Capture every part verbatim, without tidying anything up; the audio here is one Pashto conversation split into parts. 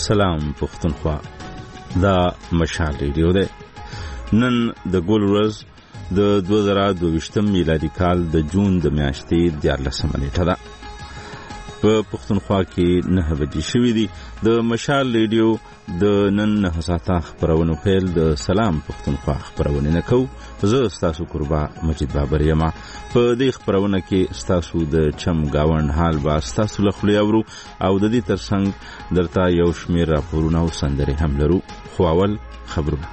سلام پښتونخوا، دا مشال ریډیو ده. نن د ګل ورځ د دوه زره دوه میلادي کال د جون د میاشتې دیارلسمه نیټه ده. په پښتونخوا کې نه بجې شوې دي. د مشال ریډیو د نن نه ساعته خبرونه پیل د سلام پښتونخوا خبرونه نه کو. زه ستاسو قربا مجید بابر یم. په دې خبرونه کې ستاسو د چم گاوند حال با ستاسو لخوا اورو او د دې ترڅنګ درته یو شمیر راپورونه او سندري هم لرو. خو اول خبرونه.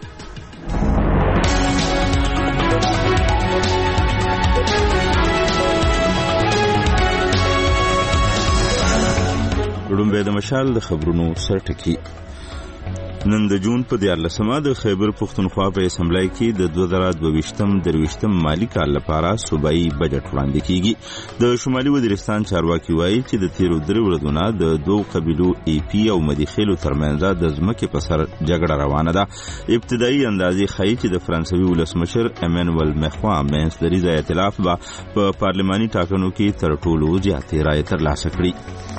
لومبه د مشال د خبرونو سرټکی. نن د جون په دیارلسمه د خیبر پښتونخوا په اسمبلی کې د دوه زره دوه درویشتم مالی کال لپاره صوبایي بجټ وړاندې کیږي. د شمالي وزیرستان چارواکي وایي چې د تیرو درې ورځو د دوو قبیلو ای پی او مدیخیلو ترمنځ د ځمکې په سر جګړه روانه ده. ابتدایي اندازې ښیي چې د فرانسوي ولسمشر امانوئل مخوا منځ دریځه ائتلاف به په پارلماني ټاکنو کې تر ټولو زیاتې رایې ترلاسه کړي.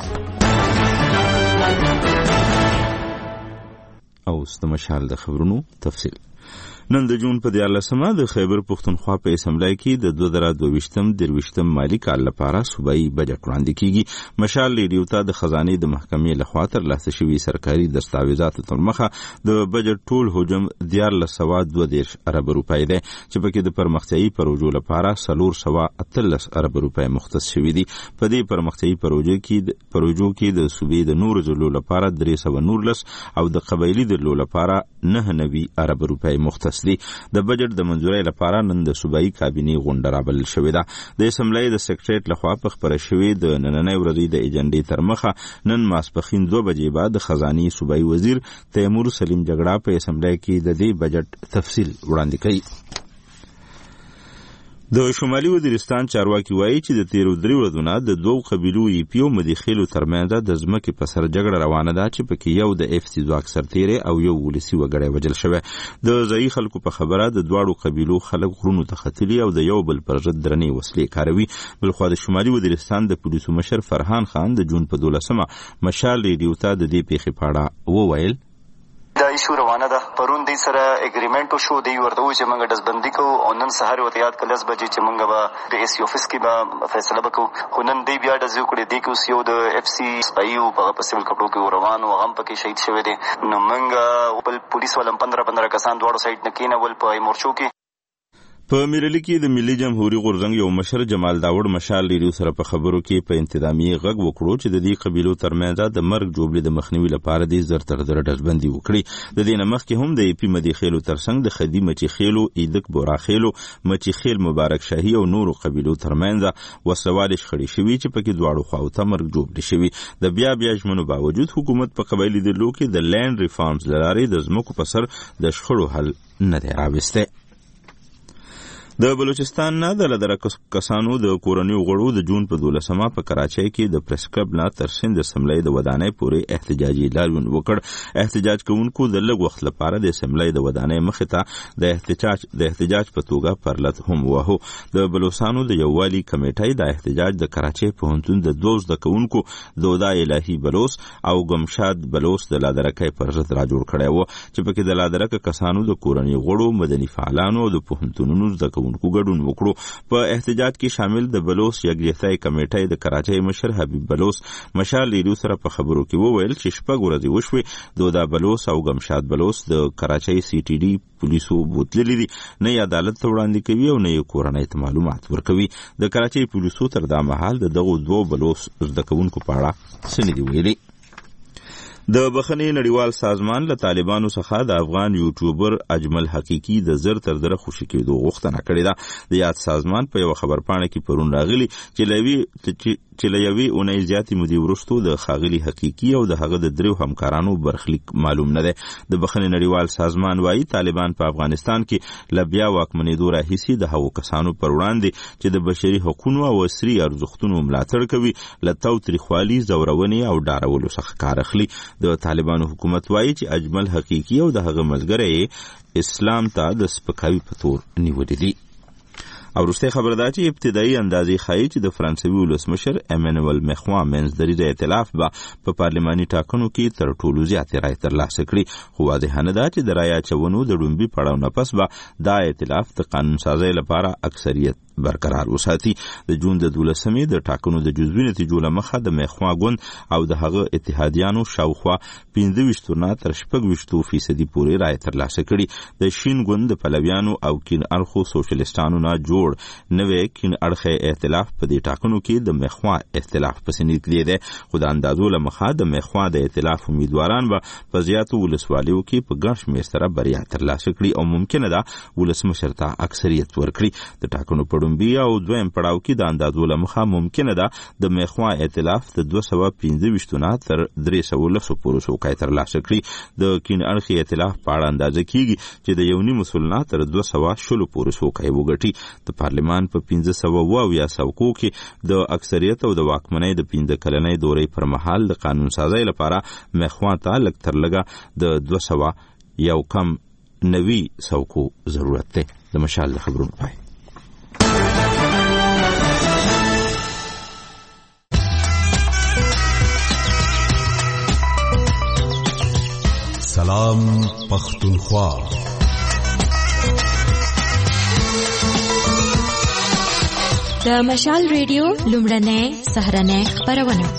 او ست مشال د خبرونو تفصیل. نن د جون په دیارلسمه د خیبر پښتونخوا په اسمبلی کې د دوه زره دوه درویشتم مالی کال لپاره صوبایي بجټ وړاندې کیږي. مشال ریډیو ته د خزانه د محکمې لخوا ترلاسه شوي سرکاري دستاویزاتو تر مخه د بجټ ټول حجم دیارلس سوه دوه دېرش ارب روپۍ دی چې پکې د پرمختیایي پروژو لپاره څلور سوه اتلس ارب روپۍ مختص شوي دي. په دې پرمختیایي پروژو کې پروژو کې د صوبې د نورو ضلعو لپاره درې سوه نولس او د قبایلي ضلعو لپاره نهه نوي ارب روپۍ مختص دي. د بجټ د منځورۍ لپاره نن د صوبایي کابینې غونډه رابلل شوې ده. د اسمبلی د سکریټریټ لخوا په خبره شوې د نننۍ ورځې د ایجنډې تر مخه نن ماسپښین دوه بجې بعد د خزانې صوبایي وزیر تیمور سلیم جګړه په اسمبلی کې د دې بجټ تفصیل وړاندې کړي. د شمالي وزیرستان چارواکي وایي چې د تیرو درې ورځو د دوو قبیلو ای پی او مدیخیلو ترمنځ د ځمکې په سر جګړه روانه ده چې پکې یو د اف سی ځواک سرتیری او یو ولسي وګړی وژل شوی. د ځایي خلکو په خبره د دواړو قبیلو خلک غرونو ته ختلي او د یو بل پر ضد درنې وسلې کاروي. بلخوا د شمالي وزیرستان د پولیسو مشر فرحان خان د جون په دولسمه مشال ریډیو ته د دې پیښې په اړه وویل. دا ایشو روانه ده. پرون دی سره اګریمنټ وشو، دی ورته و چې موږ ډزبندي کوو او نن سهار ورته یاد کړه لس بجې چې موږ به د ای سی افیس کې به فیصله وکړو. خو نن دی بیا ډزې وکړې. دی کې اوس یو د اف سی سپایي و په په سیول کپړو کې روان و، هغه هم پکې شهید شوی دی. نو موږ بل پولیس والا پندره پندره کسان دواړو سایډ نه کېنول په مورچو کې. په میرلی کې د ملي جمهوریت غورځنګ یو مشر جمال داوړ مشال ریډیو سره په خبرو کې په انتظامی غږ وکړو چې د دې قبیلو ترمنځ د مرګ جوړې د مخنیوي لپاره د زر تر زر ډزبندي وکړي. د دې نه مخکې هم د ای پی مدي خېلو ترڅنګ د خدي مچي خېلو، ایدک بورا خېلو، مچي خېل مبارک شاهي او نورو قبیلو ترمنځ وسوال شخړې شوي چې پکې دواړو خواو ته مرګ جوړ شوي. د بیا بیا ژمنو باوجود حکومت په قبایلی ضلعو کې د لینډ ریفارمز لارې د ځمکو په سر د شخړو حل نه دی راوستی. د بلوچستان نه د لدره کسانو د کورنیو غړو د جون په دولسمه په کراچۍ کې د پریس کلب نه تر سند اسمبلی د ودانۍ پورې احتجاجي لاریون وکړ. احتجاج کوونکو د لږ وخت لپاره د اسمبلی د ودانۍ مخې ته د احتجاج د احتجاج په توګه پرلط هم وهو. د بلوچستانو د یووالي کمیټې د احتجاج د کراچۍ پوهنتون د دوه زده کوونکو دودا الهي بلوس او گمشاد بلوس د لادرکې پر ضد را جوړ کړی و چې پکې د لادرکې کسانو د کورنیو غړو، مدني فعالانو او د پوهنتونونو زده کوونکو ګډون وکړو. په احتجاج کې شامل د بلوس یکجهتۍ کمیټې د کراچۍ مشر حبیب بلوس مشال ریډیو سره په خبرو کې وویل چې شپږ ورځې وشوې دودا بلوس او گمشاد بلوس د کراچۍ سی ټي ډي پولیسو بوتللي دي، نه یې عدالت ته وړاندې کوي او نه یې کورنۍ ته معلومات ورکوي. د کراچۍ پولیسو تر دا مهال د دغو دوو بلوس زده کوونکو په اړه څه نه دي ویلي. د بخښنې نړیوال سازمان له طالبانو څخه د افغان یوټیوبر اجمل حقیقي د زر تر زره خوشي کېدو غوښتنه کړې ده. د یاد سازمان په یو خبرپاڼه کې پرون راغلي چې لوي چې له یوې اونۍ زیاتې مودې وروسته د ښاغلي حقیقي او د هغه د دریو همکارانو برخلیک معلوم نه دی. د بخښنې نړیوال سازمان وایي طالبان په افغانستان کې له بیا واکمنېدو راهیسې د هغو کسانو پر وړاندې چې د بشري حقونو او عصري ارزښتونو ملاتړ کوي له تاوتریخوالي، زورونې او ډارولو څخه کار اخلي. د طالبانو حکومت وایي چې اجمل حقیقي او د هغه ملګری اسلام ته د سپکاوي په تور نیولې دي. او وروستۍ خبره ده چې ابتدایي اندازې ښایي چې د فرانسوي ولسمشر امانوئل مخوا منځدریځه ائتلاف به په پارلماني ټاکنو کې تر ټولو زیاتې رایې ترلاسه کړي، خو واضحه نه ده چې د رایې اچونو د ډومبي پړاو نه پس به دا ائتلاف د قانون سازۍ لپاره اکثریت برقرار وساتي. د جون د دولسمې د ټاکنو د جزوي نتیجو له مخه د مخوا ګوند او د هغه اتحادیانو شاوخوا پنځه ویشت نه تر شپږ ویشت فیصدي پورې رایې ترلاسه کړي. د شین ګوند د پلویانو او کین اړخو سوشلیستانو نه جوړ نوې کین اړخه ائتلاف په دې ټاکنو کې د مخوا اختلاف پسې نږدې دی، خو د اندازو له مخه د مخوا د ائتلاف امیدواران به په زیاتو ولسوالیو کې په ګڼ شمېر سره بریا ترلاسه کړي او ممکنه ده ولسمشر ته اکثریت ورکړي. د ټاکنو په ډومبي او دویم پړاو کې د اندازو له مخه ممکنه ده د مخوا ائتلاف د دوه سوه پنځه ویشت نه تر درې سوه لس پورې څوکۍ ترلاسه کړي. د کین اړخي ائتلاف په اړه اندازه کیږي چې د یو نیم سل نه تر دوه سوه شلو پورې څوکۍ وګټي. د پارلمان په پنځه سوه اووه اویا څوکو کې د اکثریت او د واکمنۍ د پنځه کلنۍ دورې پر مهال د قانون سازۍ لپاره مخوا ته لږ تر لږه د دوه سوه یو کم نوي څوکو ضرورت دی. د مشال د خبرونو پای. سلام پختونخوا. د مشال ریډیو لومړنۍ سهرنۍ خبرونه.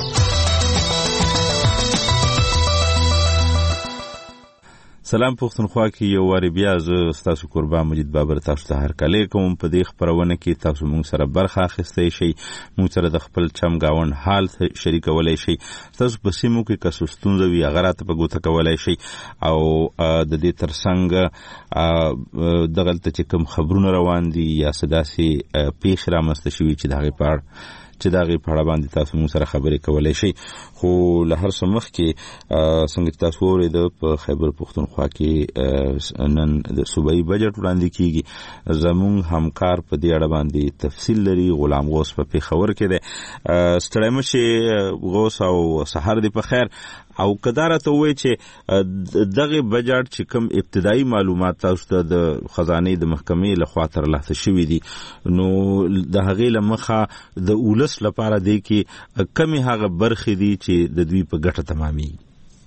سلام پختونخوا کې یو واری بیا زه ستاسو قربان مجید بابر تاسو ته هرکلی کوم. په دې خبرونه کې تاسو موږ سره برخه اخیستی شئ، موږ سره د خپل چم گاوند حال شریکولی شئ، تاسو په سیمو کې که څه ستونزه وي هغه راته په ګوته کولی شئ، او د دې تر څنګ دغلته چې کوم خبرونه روان دي یا څه داسې پیښې رامنځته شوي چې د هغې په اړه چې دا غي په اړه باندې تاسو موږ سره خبرې کولای شئ. خو له هر څه مخکې څنګه چې تاسو اورئ په خیبر پختونخوا کې نن د صوبایي بجټ وړاندې کیږي. زموږ همکار په دې اړه باندې تفصیل لري. غلام غوث په پېښور کې دی. ستړی مه شئ غوث او سهار دې په خیر. او کداره ته وایي چې دغه بجټ چې کوم ابتدایي معلومات تاسو ته د خزانې د محکمې لخوا ترلاسه شوي دي، نو د هغې له مخه د ولس لپاره دی کې کمې هغه برخې دي چې د دوی په ګټه تمامېږي.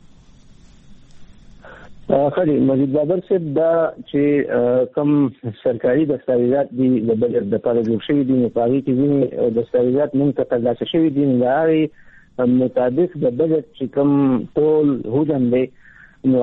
خالي مجید بابر صاحب دا چې کوم سرکاري دستاویزات دي د بجټ لپاره جوړ شوي دي، نو په هغې کې ځینې دستاویزات موږ ته ترلاسه شوي دي. د هغې مطابق د بجټ چې کوم ټول حجم دی نو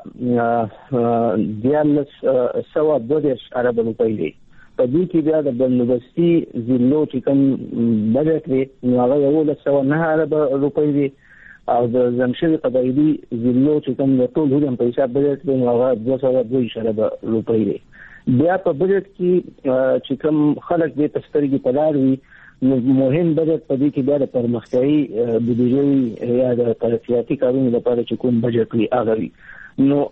هغه دیارلس سوه دوه دېرش اربه روپۍ دی. په دې کې بیا د بندوبستي ضلعو چې کوم بجټ دی نو هغه یولس سوه نهه اربه روپۍ دی، او د زمشد قبایلي ضلعو چې کوم د ټول حجم په حساب بجټ دی نو هغه دوه سوه دوه ویشت اربه روپۍ دی. بیا په بجټ کې چې کوم خلک دې ته سترګې په لار وي نو مهم بجټ په دې کې بیا د پرمختیایي بودیجې یا د ترقیاتي کارونو لپاره چې کوم بجټ وي هغه وي، نو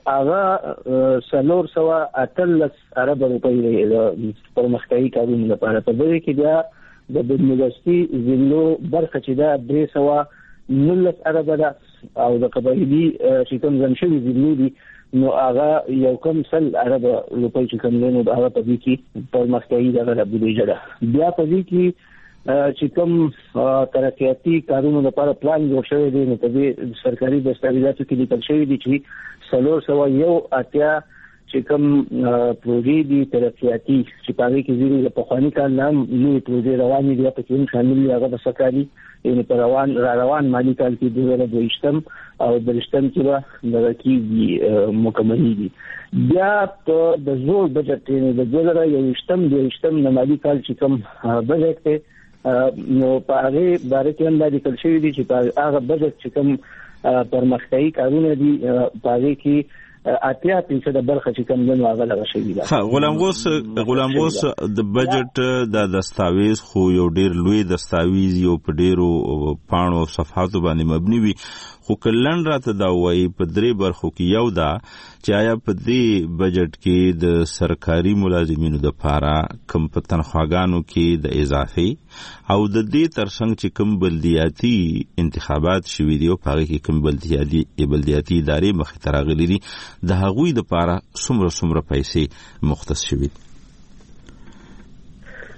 هغه څلور سوه اتلس اربه روپۍ دی د پرمختیایي کارونو لپاره. په دې کې بیا د بندوبستي ضلعو برخه چې ده درې سوه نولس اربه ده، او د قبایلي چې کوم ځم شوي ضلعو دي نو هغه یو کم سل اربه روپۍ چې کوم دی نو هغه په دې کې پرمختیایي دغه بودیجه ده. بیا په دې کې چې کوم ترقیاتي کارونو لپاره پلان جوړ شوی دی نو په دې سرکاري دستاویزاتو کې لیکل شوي دي چې څلور سوه یو اتیا چې کوم پروژې دي ترقیاتي چې په هغې کې ځینې د پخواني کال نه هم لویې پروژې روانې دي، په کې هم شامل دي. هغه به سرکاري یعنې په روان را روان مالي کال کې دوه زره دوهویشتم او درېشتم کې به دغه کېږي مکملېږي. بیا په د زوړ بجټ یعنې د دوه زره یوویشتم دوهویشتم د مالي کال چې کوم بجټ دی نو په هغې باره کې هم دا لیکل شوي دي چې په هغه بجټ چې کوم پرمختیایي کارونه دي په هغې کې اتیا فیصده برخه چې کوم دی نو هغه دغه شوي ده. غلام غوث غلام غوث د بجټ د دستاویز خو یو ډېر لوی دستاویز یو په ډېرو پاڼو او صفحاتو باندې مبني وي، خو کلن راته دا وایي په درې برخو کې یو دا چې آیا په دې بجټ کې د سرکاري ملازمینو دپاره کوم په تنخواګانو کې د اضافې او د دې ترڅنګ چې کوم بلدیاتي انتخابات شوي دي او په هغې کې کوم بلدیاتي بلدیاتي ادارې مخې ته راغلي دي د هغوی دپاره څومره څومره پیسې مختص شوي دي.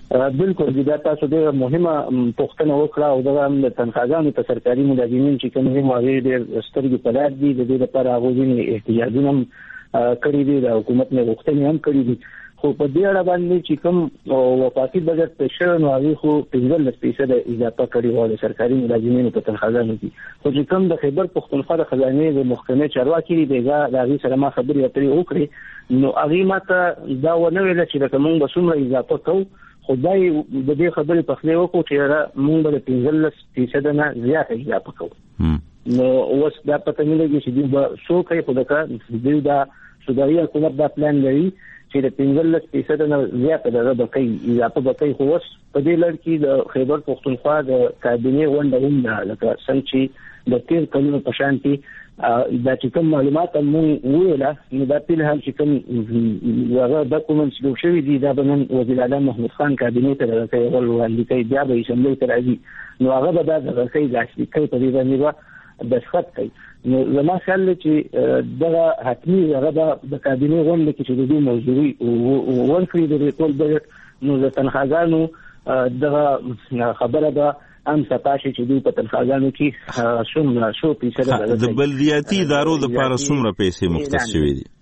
بالکل دا تاسو ډېره مهمه پوښتنه وکړه او دا هم د تنخواګانو په سرکاري ملازمین چې کوم دي هغه ډېر سترګې په لار دي د دې لپاره هغه ځینې احتجاجونه هم کړي دي د حکومت نه غوښتنې هم کړي دي خو په دې اړه باندې چې کوم وفاقي بجټ په شر نو هغه خو پنځلس فیصد اضافه کړي و د سرکاري ملازمینو په تنخواګانو کې خو چې کوم د خیبر پښتونخوا د خزانه د محکمې چارواکي دی دا هغه سره ما خبرې اترې وکړې نو هغه ماته دا ونه ویل چې کوم به څومره اضافه کوو خدای د دې خبرې په خله وکړو چې موږ د پنځلس فیصد نه زیات اضافه کوو نو اوس دا پته نه لګي چې دوی به څو کوي خو دا دوی دا سوداوي حکومت دا پلان لري چې د پنځلس فیصد نه زیات دغه به کوي اضافه به کوي خو اوس په دې لړ کې د خیبر پښتونخوا د کابینې غونډه هم ده لکه څنګه چې د تیر کلونو په شان کې دا چې کوم معلومات مونږ ویله نو دا په حال چې کوم هغه ډاکومنټس جوړ شوي دي دا به نن وزیر اعلی محمود خان کابینې ته راځي او وړاندې کوي بیا به اسمبلی ته راځي نو هغه به دا د رسۍ لاسلیک کوي په دې باندې به دستخط کوي نو زما خیال چې دغه حتمي هغه د کابینې غونډه کې چې د دې موضوعي ورکړي د ټول بجټ نو د تنخواګانو دغه خبره ده ام سپاشي چې دوی په تنخواګانو کې څومره شو فیصد د بلدیاتي ادارو لپاره څومره پیسې مختص شوي دي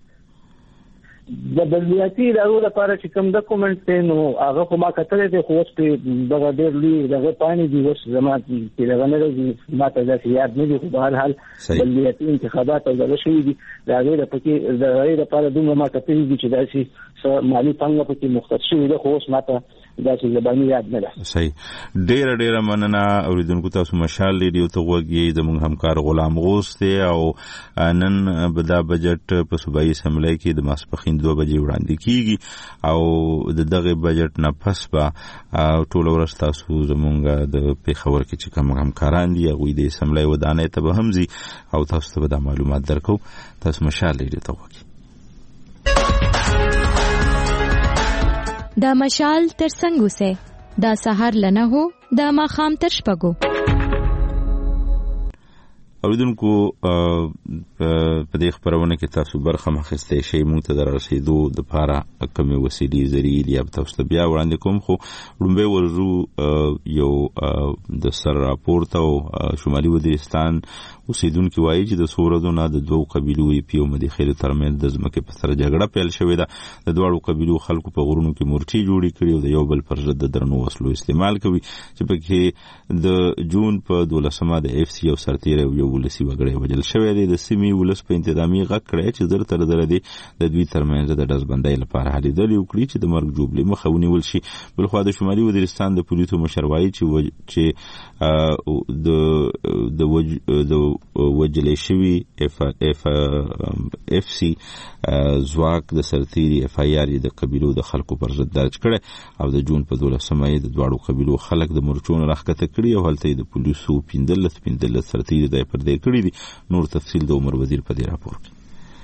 د بلدیاتي ادارو لپاره چې کوم ډاکومنټ دی نو هغه خو ما کتلې دی خو اوس په دغه ډېر لوی دغه پاڼې دي اوس زما چې دغه نه راځي ما ته داسې یاد نه دي خو په هر حال بلدیاتي انتخابات او دغه شوي دي د هغې د پکې د هغې لپاره دومره ما کتلې دي چې داسې څه مالي پانګه پکې مختص شوې ده خو اوس ما ته داسې زباني یاد نه ده صحیح ډېره ډېره مننه اورېدونکو تاسو مشال ریډیو ته غوږ یې زموږ همکار غلام غوث دی او نن به دا بجټ په صوبایي اسمبلی کې د ماسپښین دوه بجې وړاندې کیږي او د دغه بجټ نه پس به ټوله ورځ تاسو زموږ د پېښور کې چې کوم همکاران دي هغوی د اسمبلی ودانۍ ته به هم ځي او تاسو ته به دا معلومات درکو تاسو مشال ریډیو ته غوږ دا مشال تر څنګه سه دا سحر لنه هو دا ماخام تر شپږو اوریدونکو په دې خبرونه کې تاسو برخه مخسته شي مونږ ته دررسیدو د پاره کومې وسیلې ذریعہ یا تاسو ته بیا وړاندې کوم خو لومبه ورزو یو د سر راپورټ او شمالي وزیرستان اوسیدونکو وایي چې د سورزو نه د دوه قبيلو ای پی او مدیخیل ترمنځ د ځمکې په سر جګړه پیل شوې ده د دوه قبيلو خلکو په غرونو کې مورچي جوړې کړې او د یو بل پر ضد د درنو وسلو استعمال کوي چې پکې د جون په دولسمه د اف سی او سرتیره یو ولسی وګړي وجل شوې ده د سیمې ولس په انتظامی غږ کړی چې زر تر در دي د دوی ترمنځ د دزبندۍ لپاره هلي دلی وکړي چې د مرګ جوړلې مخه ونیول شي بل خو د شمالي وزیرستان د پولیسو مشروعي چې چې د د وج د وجلې شوی اف اف اف سی زواک د سرتیری اف آی آر د قبيلو د خلکو پر ضد درج کړي او د جون په دولسمه د دوړو قبيلو خلک د مرچون راخته کړي او هلته د پولیسو پیندل پیندل سرتیری د پر دې کړي دي نور تفصیل د عمر وزیر په دې راپور کې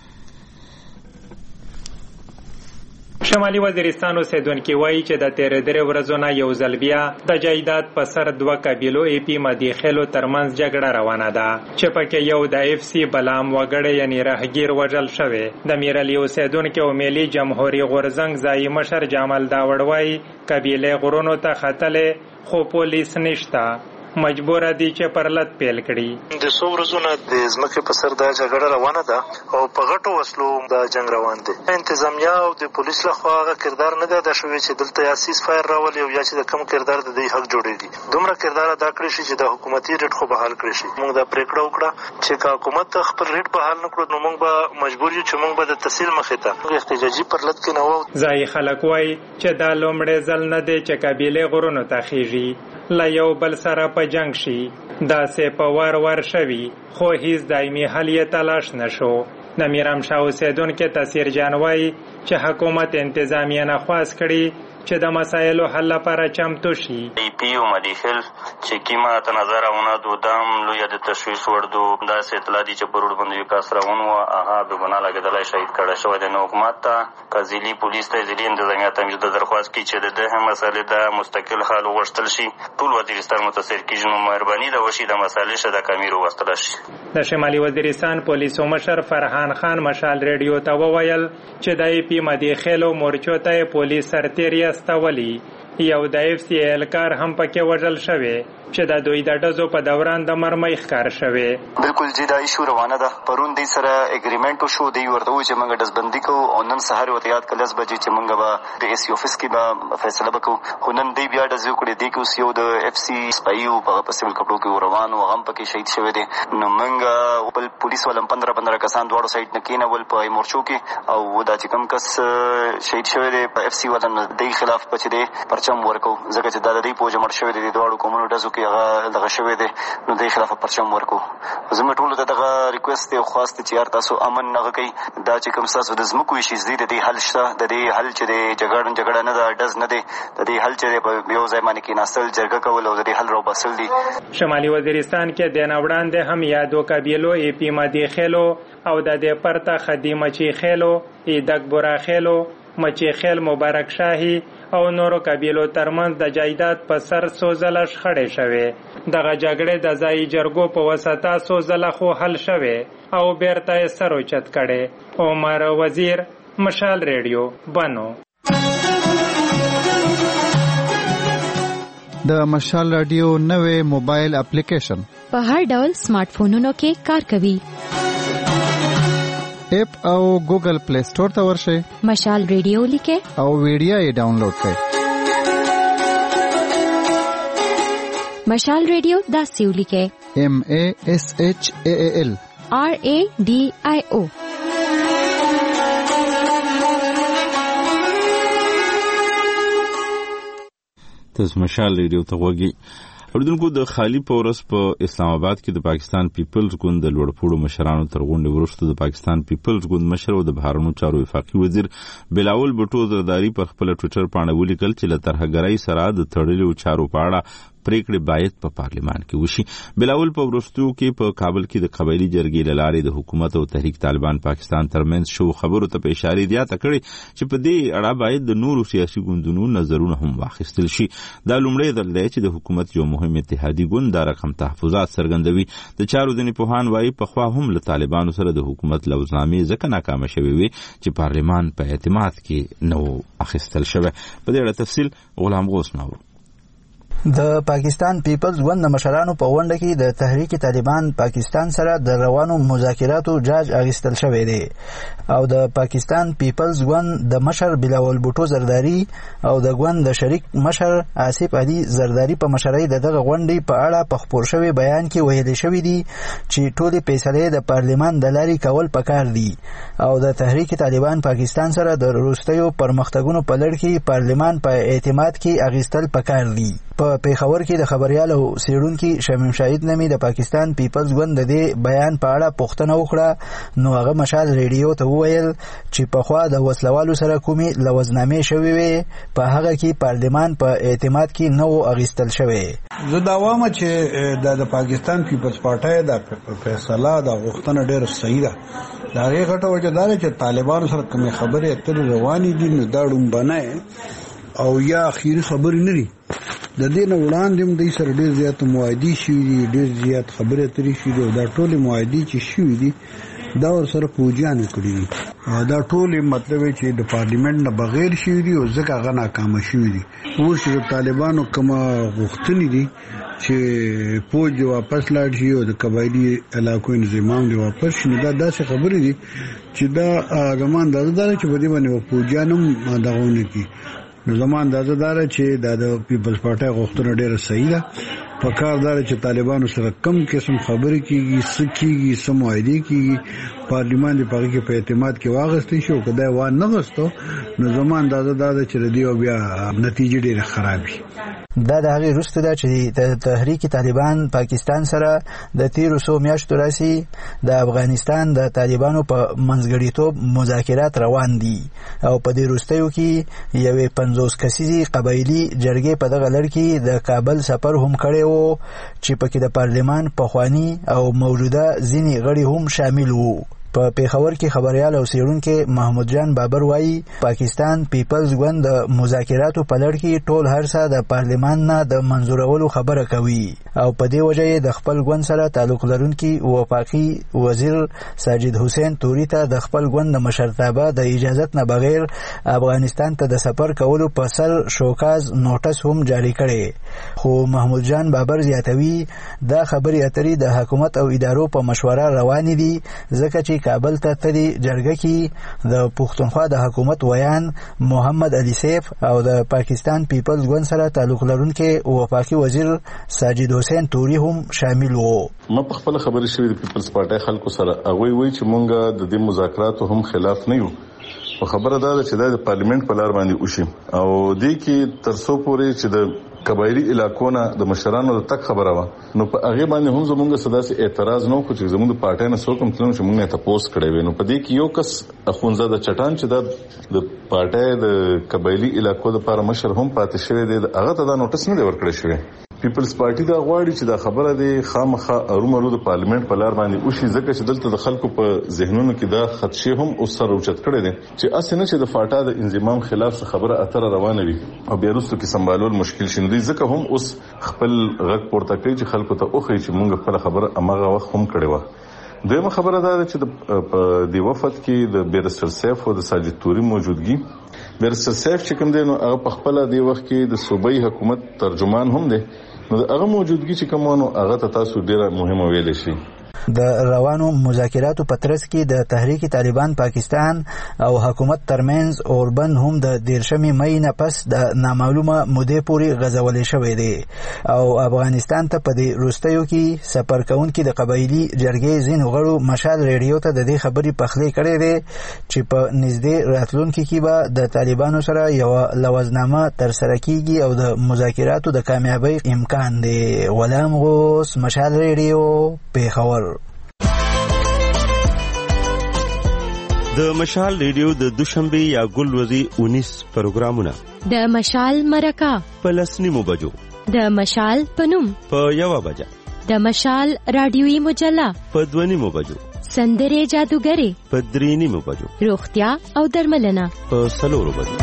شمالي وزیرستان اوسیدونکي وایي چې د تیر درې ورځو نه یو ځل بیا د جایداد په سر دوه قبیلو ای پی مدیخیلو ترمنځ جګړه روانه ده چې پکې یو د اف سی بلام وګړی یعنی راهګیر وژل شوی د میرلی اوسیدونکو او ملي جمهوریت غورزنګ ځای مشر جمال داوړ وایي قبیله غرونو ته ختلې خو پولیس نشته مجبور دي چې پرلط پیل کړي د څو ورځو نه د ځمکې په سر دا جګړه روانه ده او په غټو وسلو دا جنگ روان دی انتظامیه او د پولیس لخوا هغه کردار نه ده شوی چې دلته یا سیس فایر راولي او یا چې د کم کردار د دې حق جوړېږي دومره کردار ادا کړی شي چې د حکومتي ریټ خو بحال کړی شي موږ دا پریکړه وکړه چې که حکومت خپل ریټ بحال نه کړو نو موږ به مجبور یو چې موږ به د تحصیل مخې ته احتجاجي پرلط کې نه وو ځای خلک وایي چې دا لومړی ځل نه دی چې قبیلې غرونو ته خیږي لا یو بل سره په جنگ شي دا سه په ور ور شوي خو هیڅ دایمي حل یې تلاش نشو د میرام شاه اوسیدونکو تاثیر جانوي چې حکومت انتظامیه نه خواست کړي چې د مسایلو حل لپاره چمتو شي ای پی او مدیخل چې کیما تنظر اونه دو دام لو یا د تشویش وردو دا سه اطلاع دي چې پرور باندې کاسرون او اها به بنا لګیدلای شهید کړه شو د حکومت ته کزيلي پولیس ته ځلې انتظامیه ته د درخواست کی چې د دغه مسالې د مستقل حل وغوښتل شي ټول وزیرستان متاثر کیږي نو مهرباني د وشي د مسالې شته کمیرو وستل شي د شمالي وزیرستان پولیسو مشر فرحان خان مشال ریډیو ته وویل چې د ای پی مدیخل او مورچو ته پولیس سرتیری استولی یو د اف سی ال کار هم پکې وژل شوی چې د دوی د ډزو په دوران د مرمۍ ښکار شوی. بالکل جی دا ایشو روانه ده. پرون دوی سره اګریمنټ وشو، دوی ورته وایي چې موږ ډزبندي کوو او نن سهار ورته یاد کړه لس بجې چې موږ به د ایس سی افس کې به فیصله وکړو. خو نن دوی بیا ډزې وکړې. دې کې اوس یو د اف سی سپایي و په په سیول کپړو کې روان و، هغه هم پکې شهید شوی دی. نو موږ خپل پولیس والا پندره پندره کسان دواړو سایډ نه کېنول په مورچو کې، او دا چې کوم کس شهید شوی دی په اف سی والا نه دوی خلاف په چې دی پرچم ورکو، ځکه چې دا د دوی په وجه مړ شوی دی. د دواړو قومونو ډزو کې هغه دغه شوی دی، نو دوی خلاف پرچم ورکو. زموږ ټولو ته دغه ریکوست دی او خواست چې یار تاسو امن نه کوي. دا چې کوم ستاسو د ځمکو ایشیز دي د دې حل شته، د دې حل چې دی جګړه جګړه نه ده، ډز نه دی، د دې حل چې دی په یو ځای باندې کېناستل، جرګه کول او د دې حل راوباسل دي. شمالي وزیرستان کې د نه وړاندې هم یادو قبیلو ای پی مدي خیلو او د دې پرته خدی مچی خیلو، ایدک بورا خیلو، مچی خیل مبارک شاهي او نورو قبیلو ترمنځ د جایداد په سر څو ځله شخړې شوې. دغه جګړې د ځایي جرګو په واسطه څو ځله خو حل شوې او بیرته یې سر اوچت کړې. عمر وزیر، مشال ریډیو، بنو. د مشال رادیو نوې موبایل اپلیکیشن په هر ډول سمارټ فونونو کې کار کوي. اپ او ګوګل پلی سٹور ته ورشئ، مشال ریډیو لیکئ او ویډیو یې ډاونلوډ کړئ. مشال ریډیو داسې ولیکئ: ایم ای ایس ایچ ای ای ال آر ای ډي آی او. تاسو مشال ریډیو ته غوږی. اوردونکو د خالی پورس په اسلام آباد کې د پاکستان پیپلز ګوند د لوړپوړو مشرانو تر غونډې وروسته د پاکستان پیپلز ګوند مشر او د بهرنیو چارو وفاقي وزیر بلاول بټو زرداری پر خپل ټوئیټر باندې ولیکل چې له ترهګرۍ سره د تړلو چارو په اړه پریکړه باید په پارلیمان کې وشي. بلاول په ورستو کې په کابل کې د قبایلی جرګې له لارې د حکومت او تحریک طالبان پاکستان ترمنځ شو خبرو ته په اشاره زیاته کړې چې په دې اړه باید د نورو سیاسي ګوندونو نظرونه هم واخیستل شي. دا لومړی ځل دی چې د حکومت یو مهم اتحادي ګوند دا رقم تحفظات څرګندوي. د چارو ځینې پوهان وایي پخوا هم له طالبانو سره د حکومت لوزنامې ځکه ناکامه شوې وي چې پارلیمان په اعتماد کې نه و اخیستل شوی. په دې اړه تفصیل غلام غوث ناور. د پاکستان پیپلز ګوند د مشرانو په غونډه کې د تحریک طالبان پاکستان سره د روانو مذاکراتو جاج اخیستل شوی دی او د پاکستان پیپلز ګوند د مشر بلاول بوټو زرداری او د ګوند د شریک مشر آصف علي زرداری په مشرۍ د دغه غونډې په اړه په خپور شوی بیان کې ویل شوی دی چې ټولې فیصلې د پارلیمان د لارې کول پکار دي او د تحریک طالبان پاکستان سره د وروستیو پرمختګونو په لړ کې پارلیمان په اعتماد کې اخیستل پکار دي. په پیښور کې د خبريال او سیړونکو شمیم شاهد نمی د پاکستان پیپلز ګوند د دې بیان په اړه پوښتنه وکړه، نو هغه مشال ریډیو ته وویل چې په خوا د وسلوالو سره کومي لوزنامې شوې وي په هغه کې پارلیمان په اعتماد کې نه و اغیستل شوی. زه دا وایم چې د پاکستان پیپلز پارټي د فیصله د غوښتنه ډېر صحیح ده. دا هغه غټه وجه ده چې طالبانو سره کومه خبره اترې روانې دي، نو دا ډومبنه او یا اخیری خبرې نه دي. د دې نه وړاندې هم دوی سره ډېر زیات معاهدې شوي دي، ډېر زیات خبرې اترې شوي دي او دا ټولې معاهدې چې شوي دي دا ورسره فوجیانو کړي دي. دا ټولې مطلب چې د پارلیمنت نه بغیر شوي دي او ځکه هغه ناکامه شوي دي. اوس چې د طالبانو کومه غوښتنې دي چې فوج واپس لاړ شي او د قبایلي علاقو انضمام دی واپس شي، دا داسې خبرې دي چې دا زما اندازه ده چې په دې باندې فوجیان هم دغه ونه کړي. نو زما اندازه ده چې دا د پیپلز پارټي غوښتنه ډېره صحیح ده. په کار ده چې طالبانو سره کم قسم خبرې کیږي، څه کیږي، څه معاهدې کیږي، پارلیمان دې په هغې کې په اعتماد کې واغستی شي او که دا یې وانه غوښتو نو زما اندازه دا ده چې د دې بیا نتیجې ډېرې خراب وي. دا د هغې وروسته ده چې د تحریک طالبان پاکستان سره د تیرو څو میاشتو راهیسې د افغانستان د طالبانو په منځګړیتوب مذاکرات روان دي او په دې وروستیو کې یوې پنځوس کسیزې قبایلي جرګې په دغه لړ کې د کابل سفر هم کړی و چې پکې د پارلمان پخواني او موجوده ځینې غړي هم شامل وو. په پیښور کې خبريال او څېړونکی محمود جان بابر وایي پاکستان پیپلز ګوند د مذاکراتو په لړ کې ټول هر څه د پارلمان نه د منظورولو خبره کوي او په دې وجه یې د خپل ګوند سره تعلق لرونکي وفاقي وزیر ساجد حسین توري ته د خپل ګوند د مشرتابه د اجازت نه بغیر افغانستان ته د سفر کولو په سر شوکاز نوټس هم جاری کړي خو محمود جان بابر زیاتوي دا خبرې اترې د حکومت او ادارو په مشوره روانې دي ځکه چې کابل ته تللي جرګه کې د پښتونخوا د حکومت ویان محمد علي سیف او د پاکستان پیپلز ګوند سره تعلق لرونکي وفاقي وزیر ساجد حسین توري هم شامل وو. ما په خپل خبرې شوې د پیپلز پارټي خلکو سره هغه وایي چې مونږ د دې مذاکراتو هم خلاف نه یو په خبره دا چې د پارلیمنت په لار باندې وشي او دې کې ترڅو پورې چې د قبایلی علاقو نه د مشرانو د تک خبره وا نو په هغه باندې هم زموږ صداسي اعتراض نو کوم چې زموږ پارټي نه څوک هم تلون چې موږ ته پوسټ کړی وي نو په دې کې یو کس اخونزه د چټان چې د پارټي د قبایلی علاقو لپاره مشر هم پاتې شوی دی هغه ته دا نوټس نه ورکړی شوی. پیپلز پارټي دا غواړي چې دا خبره د خامخا ارومرو د پارلیمنت په لار باندې وشي ځکه چې دلته د خلکو په ذهنونو کې دا خدشه هم اوس سره اوچت کړي دي چې اسنه چې د فاټا د انضمام خلاف خبره اتره روانه وي او بیا وروسته کې سمبالول مشکل شي نو ځکه هم اوس خپل غږ پورته کوي چې خلکو ته اوخی چې مونږ خپل خبره امغه وخت هم کړي و. دویمه خبره دا ده چې په دی وفد کې د بیرستر سیف او د ساجد توري موجودګي بیرستر سیف چې کوم دی نو هغه په خپل دی وخت کې د صوبایي حکومت ترجمان هم دی نو هغه موجودګي چې کومونو هغه ته تاسو ډیره مهمه ویل شي. د روانو مذاکراتو په ترڅ کې د تحریک طالبان پاکستان او حکومت ترمنځ اوربند هم د دیرشمې مې نه پس د نامعلومه مودې پورې غځولې شوې دي او افغانستان ته په دې وروستیو کې سفر کوونکي د قبایلي جرګې ځینو غړو مشال ریډیو ته د دې خبرې پخلی کړې ده چې په نږدې راتلونکي کې به د طالبانو سره یو لوزنامه ترسره کیږي او د مذاکراتو د کامیابی امکان دی. غلام غوث، مشال ریډیو، پیښور. د مشال ریډیو د دوشنبه یا ګل ورځې اونیس پروګرامونه د مشال مرکه په لسنیمو بجو د مشال پنوم په یوه بجه د مشال رادیویي مجله په دوه بجو سندرې جادوګرې په درې بجو روغتیا او درملنه په څلورو بجو.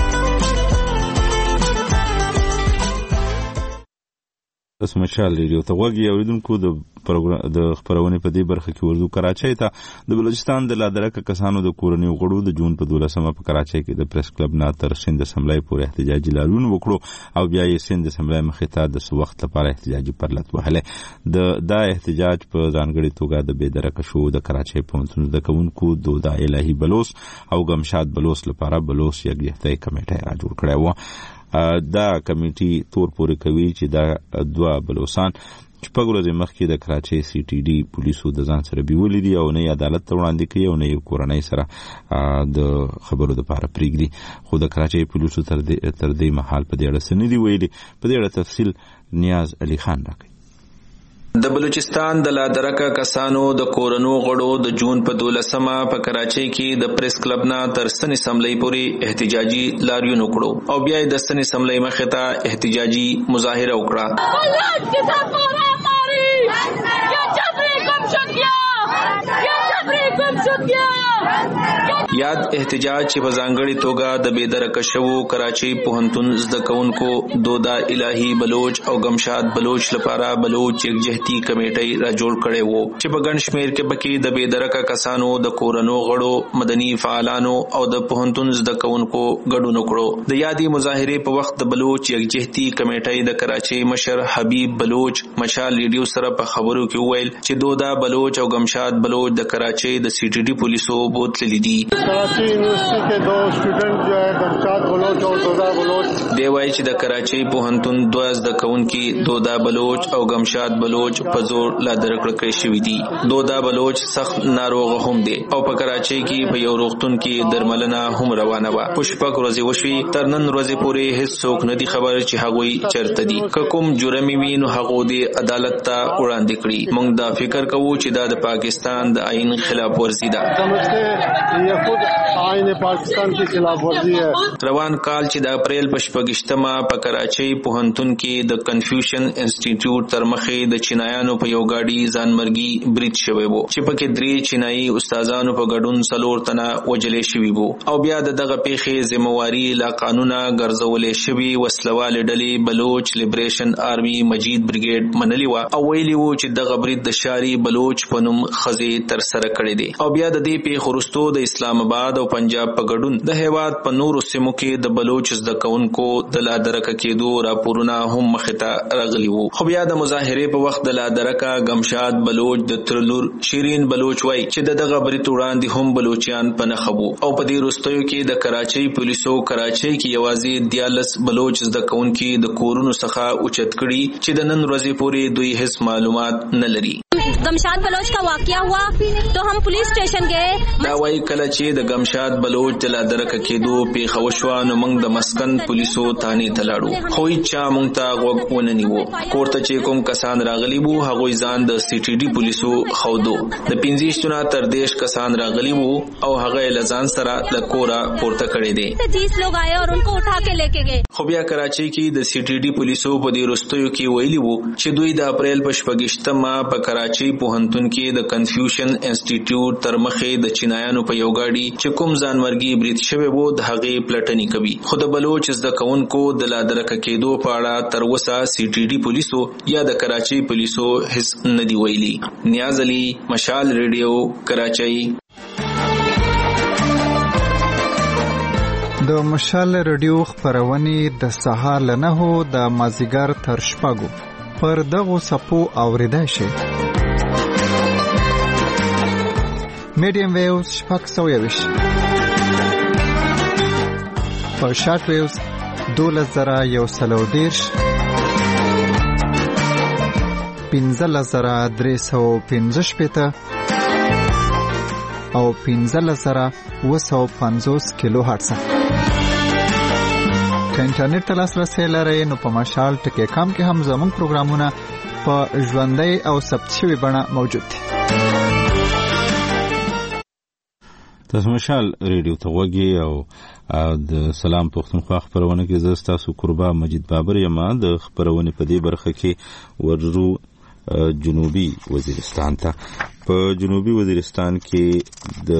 اس مشال ریډیو ته وګورئ اوریدونکو د پروګرام د خبرونه په دې برخه کې ورزو کراچۍ ته د بلوچستان د لادرکه کسانو د کورنۍ غړو د جون په دولسمه په کراچۍ کې د پریس کلب نه تر سند اسمبلی پورې احتجاجي لارون وکړو او بیا یې سند اسمبلی مخې ته د وخت لپاره احتجاجي پرلط وهله د دا احتجاج په ځانګړي توګه د بېدرکه شو د کراچۍ پوهنتون د کوونکو دودا الهي بلوس او ګمشاد بلوس لپاره بلوس یګیتای کمیټه را جوړ کړی و. دا کمیټي تور پورې کوي چې دا دوه بلوسان شپږ ورځې مخکې د کراچۍ سی ټي ډي پولیسو د ځان سره بیولې دي او نه عدالت ته وړاندې کوي او نه کورنۍ سره د خبرو دپاره پرېږدي خو د کراچۍ پولیسو تر دې مهال په دې اړه څه نه دي ویلي. په دې اړه تفصیل نیاز علي خان راکوي. د بلوچستان د لادرکه کسانو د کورنو غړو د جون په دولسمه په کراچۍ کې د پریس کلب نه تر سن اسمبلی پورې احتجاجي لاریون وکړو او بیا د سن اسمبلی مخې ته احتجاجي مظاهره وکړه. یاد احتجاج چې په ځانګړي توګه د بېدرکه شوو کراچۍ پوهنتون زده کوونکو دودا الهي بلوچ او ګمشاد بلوچ لپاره بلوچ یکجهتي کمیټه را جوړ کړي وو چې په ګڼ شمېر کې پکې د بېدرکه کسانو د کورنو غړو مدني فعالانو او د پوهنتون زده کوونکو ګډون وکړو. د یادي مظاهرې په وخت د بلوچ یکجهتي کمیټه د کراچۍ مشر حبیب بلوچ مشال ریډیو سره په خبرو کې وویل چې دودا بلوچ او ګمشاد بلوچ د کراچۍ د سی ټي ډي پولیسو بوتللي دي. کراچی یونیورسٹی کے دو اسٹوڈنٹ جو ہے گمشاد بلوچ اور دودا بلوچ دی وایي چې د کراچۍ پوهنتون دوه زده کوونکي دودا بلوچ او ګمشاد بلوچ په زور لا درکړه کړی شوي دي. دودا بلوچ سخت ناروغ هم دی او په کراچۍ کې په یو روغتون کې درملنه هم روانه وه. په شپږ ورځې وشوي تر نن ورځې پورې هیڅ څوک نه دي خبر چې هغوی چېرته دي. که کوم جرم وي نو هغو دې عدالت ته وړاندې کړي. موږ دا فکر کوو چې دا د پاکستان د آئین خلاف ورزي ده. روان کال چې د اپریل په شپږشتمه په کراچۍ پوهنتون کې د کنفیوشن انسټیټیوټ تر مخې د چینایانو په یو ګاډي ځانمرګي برید شوی وو چې پکې درې چینایي استادانو په ګډون څلور تنه وژل شوي وو او بیا د دغه پیښې ذمہواري لا قانونا ګرځولې شوي وسلوال ډلې بلوچ لیبریشن آرمي مجید بریګیډ منلی و او ویلي وو چې دغه برید د شاري بلوچ په نوم خزې تر سره کړی دی او بیا د دې پیښو وروسته د اسلام آباد او پنجاب په ګډون د هیواد په نورو سیمو کې د بلوچ زده کوونکو د لا درکه کېدو راپورونه هم مخې ته راغلي وو. خو بیا د مظاهرې په وخت د لا درکه ګمشاد بلوچ د ترلور شیرین بلوچ وای چې د دغه برید وړاندې هم بلوچیان په نښه وو او په دې وروستیو کې د کراچۍ پولیسو کراچۍ کې یوازې دیارلس بلوچ زده کوونکي د کورونو څخه اوچت کړي چې د نن ورځې پورې دوی هیڅ معلومات نه لري. गमशाद बलोच का वाकया हुआ तो हम पुलिस स्टेशन गए. دا وایي کله چې د گمشاد بلوچ د لا درکه کېدو پیښه وشوه نو موږ د مسکن پولیسو تانې ته لاړو خو هیچا موږ ته غوږ ونه نیوه. کور ته چې کوم کسان راغلي وو هغوی ځان د سی ټي ډي پولیسو ښودو. د پنځه نه تر دېرش کسان راغلي وو او هغه یې له ځان سره له کوره پورته کړی دی. تیس لوگ آئے اور ان کو اٹھا کے لے کے گئے. خو بیا کراچۍ کې د سی ټي ډي پولیسو په دې وروستیو کې ویلي وو چې دوی د اپریل په شپږشتمه په کراچۍ پوهنتون کې د کنفیوشن انسټیټیوټ تر مخې د چینایانو په یو ګاډي چې کوم ځانمرګي برید شوی وو د هغې پلټنې کوي. خو د بلوچ زده کوونکو د لا درکه کېدو په اړه تر اوسه سی ټي ډي پولیسو یا د کراچۍ پولیسو هیڅ نه دی ویلي. نیاز علي، مشال ریډیو، کراچۍ. د مشال ریډیو خپرونې د سهار له نهو د مازدیګر تر شپږو پر دغو څپو اورېدای شي. میډیم ویوز شپږ سوه یوویشت، په شارټ ویوز دولس زره یو سل او دېرش، پنځلس زره درې سوه پنځه شپېته او پنځلس زره اووه سوه پنځوس کیلو هرټز. که انټرنیټ ته لاسرسی لرئ نو په مشال ټکی کام کې هم زموږ پروګرامونه په ژوندۍ او ثبت شوې بڼه موجود دي. تاسو مشال ریډیو ته غوږی او د سلام پښتونخوا خپرونه کې زه ستاسو قربا مجید بابر یم. د خپرونې په دې برخه کې ورځو جنوبي وزیرستان ته. په جنوبي وزیرستان کې د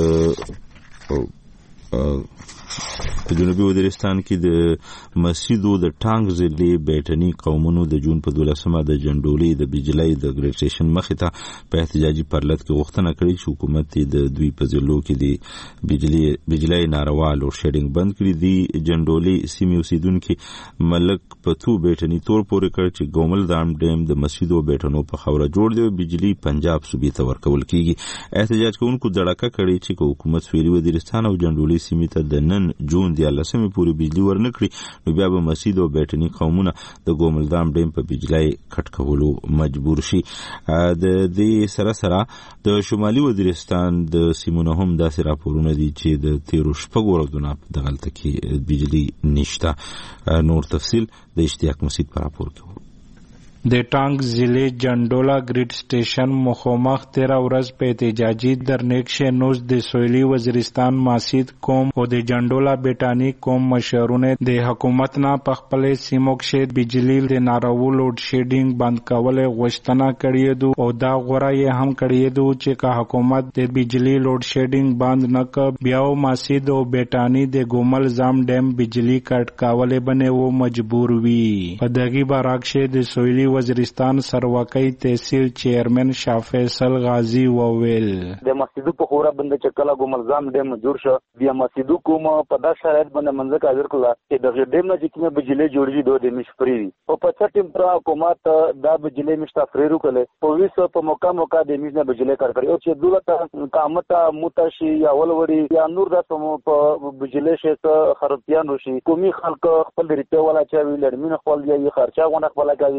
په جنوبي وزیرستان کې د مسیدو د ټانګ ضلع بیټني قومونو د جون په دولسمه د جنډولي د بجلی د ګریډ سټیشن مخې ته په احتجاجي پرلط کې غوښتنه کړې چې حکومت د دوی په ضلعو کې د بجلی بجلی ناروا لوډ شیډینګ بند کړي. د جنډولي سیمې اوسیدونکي ملک پتو بیټني تور پورې کړ چې ګومل دام ډیم د مسیدو بیټنو په خوره جوړ دی او بجلی پنجاب صوبې ته ورکول کیږي. احتجاج کوونکو دړکه کړې چې حکومت سویلي وزیرستان او جنډولي سیمې ته د نن جون دیارلسمې پورې بجلی ورنکړي نو بیا به مسید او بیټني قومونه د ګوملدام ډیم په بجلی کټ کولو مجبور شي. د دې سره سره د شمالي وزیرستان د سیمونو هم داسې راپورونه دي چې د تیرو شپږو ورځو نه دغلته کې بجلی نشته. نور تفصیل د اشتیاق مسید په راپور کې. د ټانګ ضلع جنډولا ګریډ سټیشن مخامخ تیره ورځ په احتجاجي درنیکشه نوز د سویلي وزیرستان ماسید قوم او د جنډولا بیټانی قوم مشرونه د حکومت نه په خپل سیمو کې بجلی د ناروا لوډ شیډینګ بند کول غوښتنه کړې ده او دا غوړه یې هم کړې ده چې که حکومت د بجلی لوډ شیډینګ بند نه کړ بیا ماسید او بیټانی د ګومل زام ډیم بجلی کټ کول بنه و مجبور وي. په دغه برعکس د سویلي وزیرستان سرواکۍ تحصیل چیرمن شاه فیصل غازی وویل د مسجدو په خوره بند چې کله ګوملزام ډیم جوړ شو بیا مسجدو کوم په داسې شرایط باندې منځ حاضر کړل چې د ډیم نه چې کومه بجلی جوړیږي دوه د مشفري او په څه ټیم پر حکومت دا بجلی مشتا فریرو کله په ویسو په موقع موقع د میزنه بجلی کار کوي او چې دولت قامت متشي یا ولوري یا نور د په بجلی شته خرابتيان وشي کومي خلک خپل ریټه ولا چې لړمن خپل یې خرچه غونه خپل کوي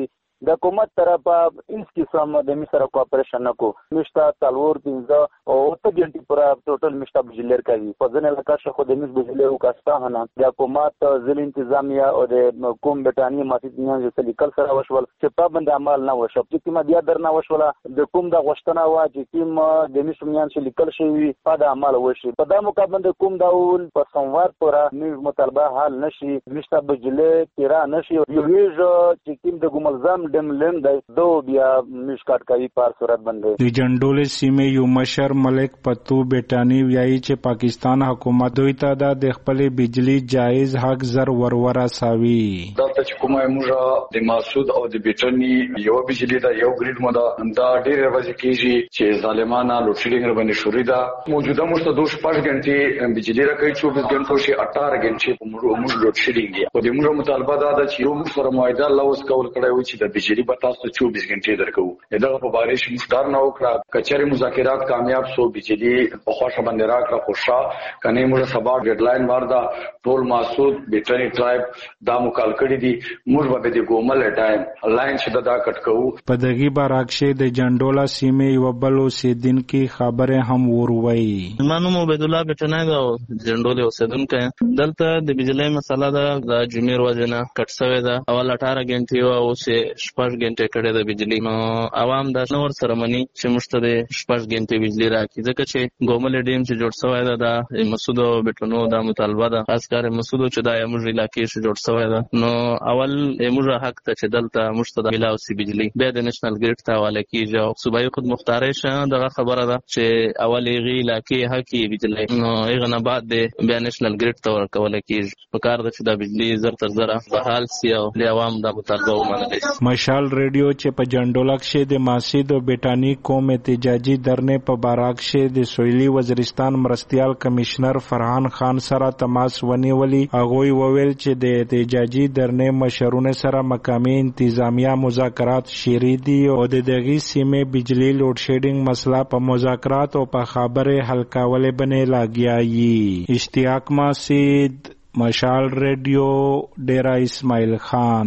د حکومت طرفه هیڅ قسم د مصر کوپریشن نکو مشتا تلور پنځه او ته ګنټي پر ټوټل مشتا بجلر کوي په ځنه لکه شخو د مس بجلر وکاستا هنه د حکومت ځل انتظامیه او د کوم بټانی ماتینیان چې لیکل سره وشول چې پابند عمل نه وشو چې ما بیا درنه وشوله د کوم د غشتنه وا چې کوم د مسمیان چې لیکل شوی په د عمل وشي په د مقابل کوم داول په سموار پورا موږ مطالبه حل نشي مشتا بجلر تیرا نشي یو ویژ چې کوم د ګملزام دم لند دو بیا مشکات کوي پر صورت باندې د جندولې سیمه یو مشر ملک پتو بیٹانی ویایي چې پاکستان حکومت دوی ته د خپل بجلی جایز حق زر ورورا ساوي دلته چې کومه موږ د مسعود او د بیٹانی یو بجلی دا یو ګریډ مو دا دا ډېر ورځې کېږي چې ظالمانه لوډ شیډینګ باندې شروع ده موجوده موږ دوه شپږ غنټې بجلی راکوي چوبیس غنټو شي اٹھارہ غنټې په موږ لوډ شیډینګ دی او د موږ مطالبه دا ده چې یو موږ سره معاهده لوس کول کړی و چې د بجلی په تاسو چوبیس غنټې درکو دغه په باره کې مشتار نه وکړه کچاري مذاکرات کامیاب سو بجلی په خوښه باندې راکړه خوشا کني موږ سبا ډیډلاین وردا ټول مسعود بیٹانی ټرایب دا مکال کړی دي موږ به د ګومل ټایم لاین چې دا کټ کوو په دغه باراکشه د جندولا سیمه یو بل اوسیدونکو خبره هم وروي مانو عبد الله بیٹانی دا جندولا اوسیدونکو دلته د بجلی مسله دا د جمعې ورځ نه کټ شوی دا اول اٹھارہ غنټې او اوسه شپږ غنټې کړي د بجلی نو عوام د نور سره مني چې مشته شپږ غنټې بجلی راکړي ځکه چې ګومل ډیم چې جوړ شوی دا د مسعود بیٹونو دا مطالبه ده خاص کار مسعود چې دا موږ علاقې چې جوړ شوی دا نو اول موږ حق ته چې دلته مشته د ملاوسي بجلی به د نېشنل ګریډ ته حواله کیږي او صوبایي خود مختارې شه دغه خبره ده چې اول یې علاقې حقي بجلی نو هغه نه بعد د بیا نېشنل ګریډ ته ورکول کیږي په کار ده چې د بجلی زر تر زره بحال سی او د عوام د مطالبه ومنل شي مشال ریډیو چې په جندولا کې د ماسید او بیٹانی قوم احتجاجي درنې په باراک کې د سویلي وزیرستان مرستيال کمشنر فرحان خان سره تماس ونیولي هغه وویل چې د احتجاجي درنې مشرونه سره مقامي انتظامیه مذاکرات شری دي او د دغه سیمه بجلی لوډ شیډینګ مسله په مذاکرات او په خبره حل کول بنې لاګیایي اشتیاق ماسید مشال ریډیو ډیرا اسماعیل خان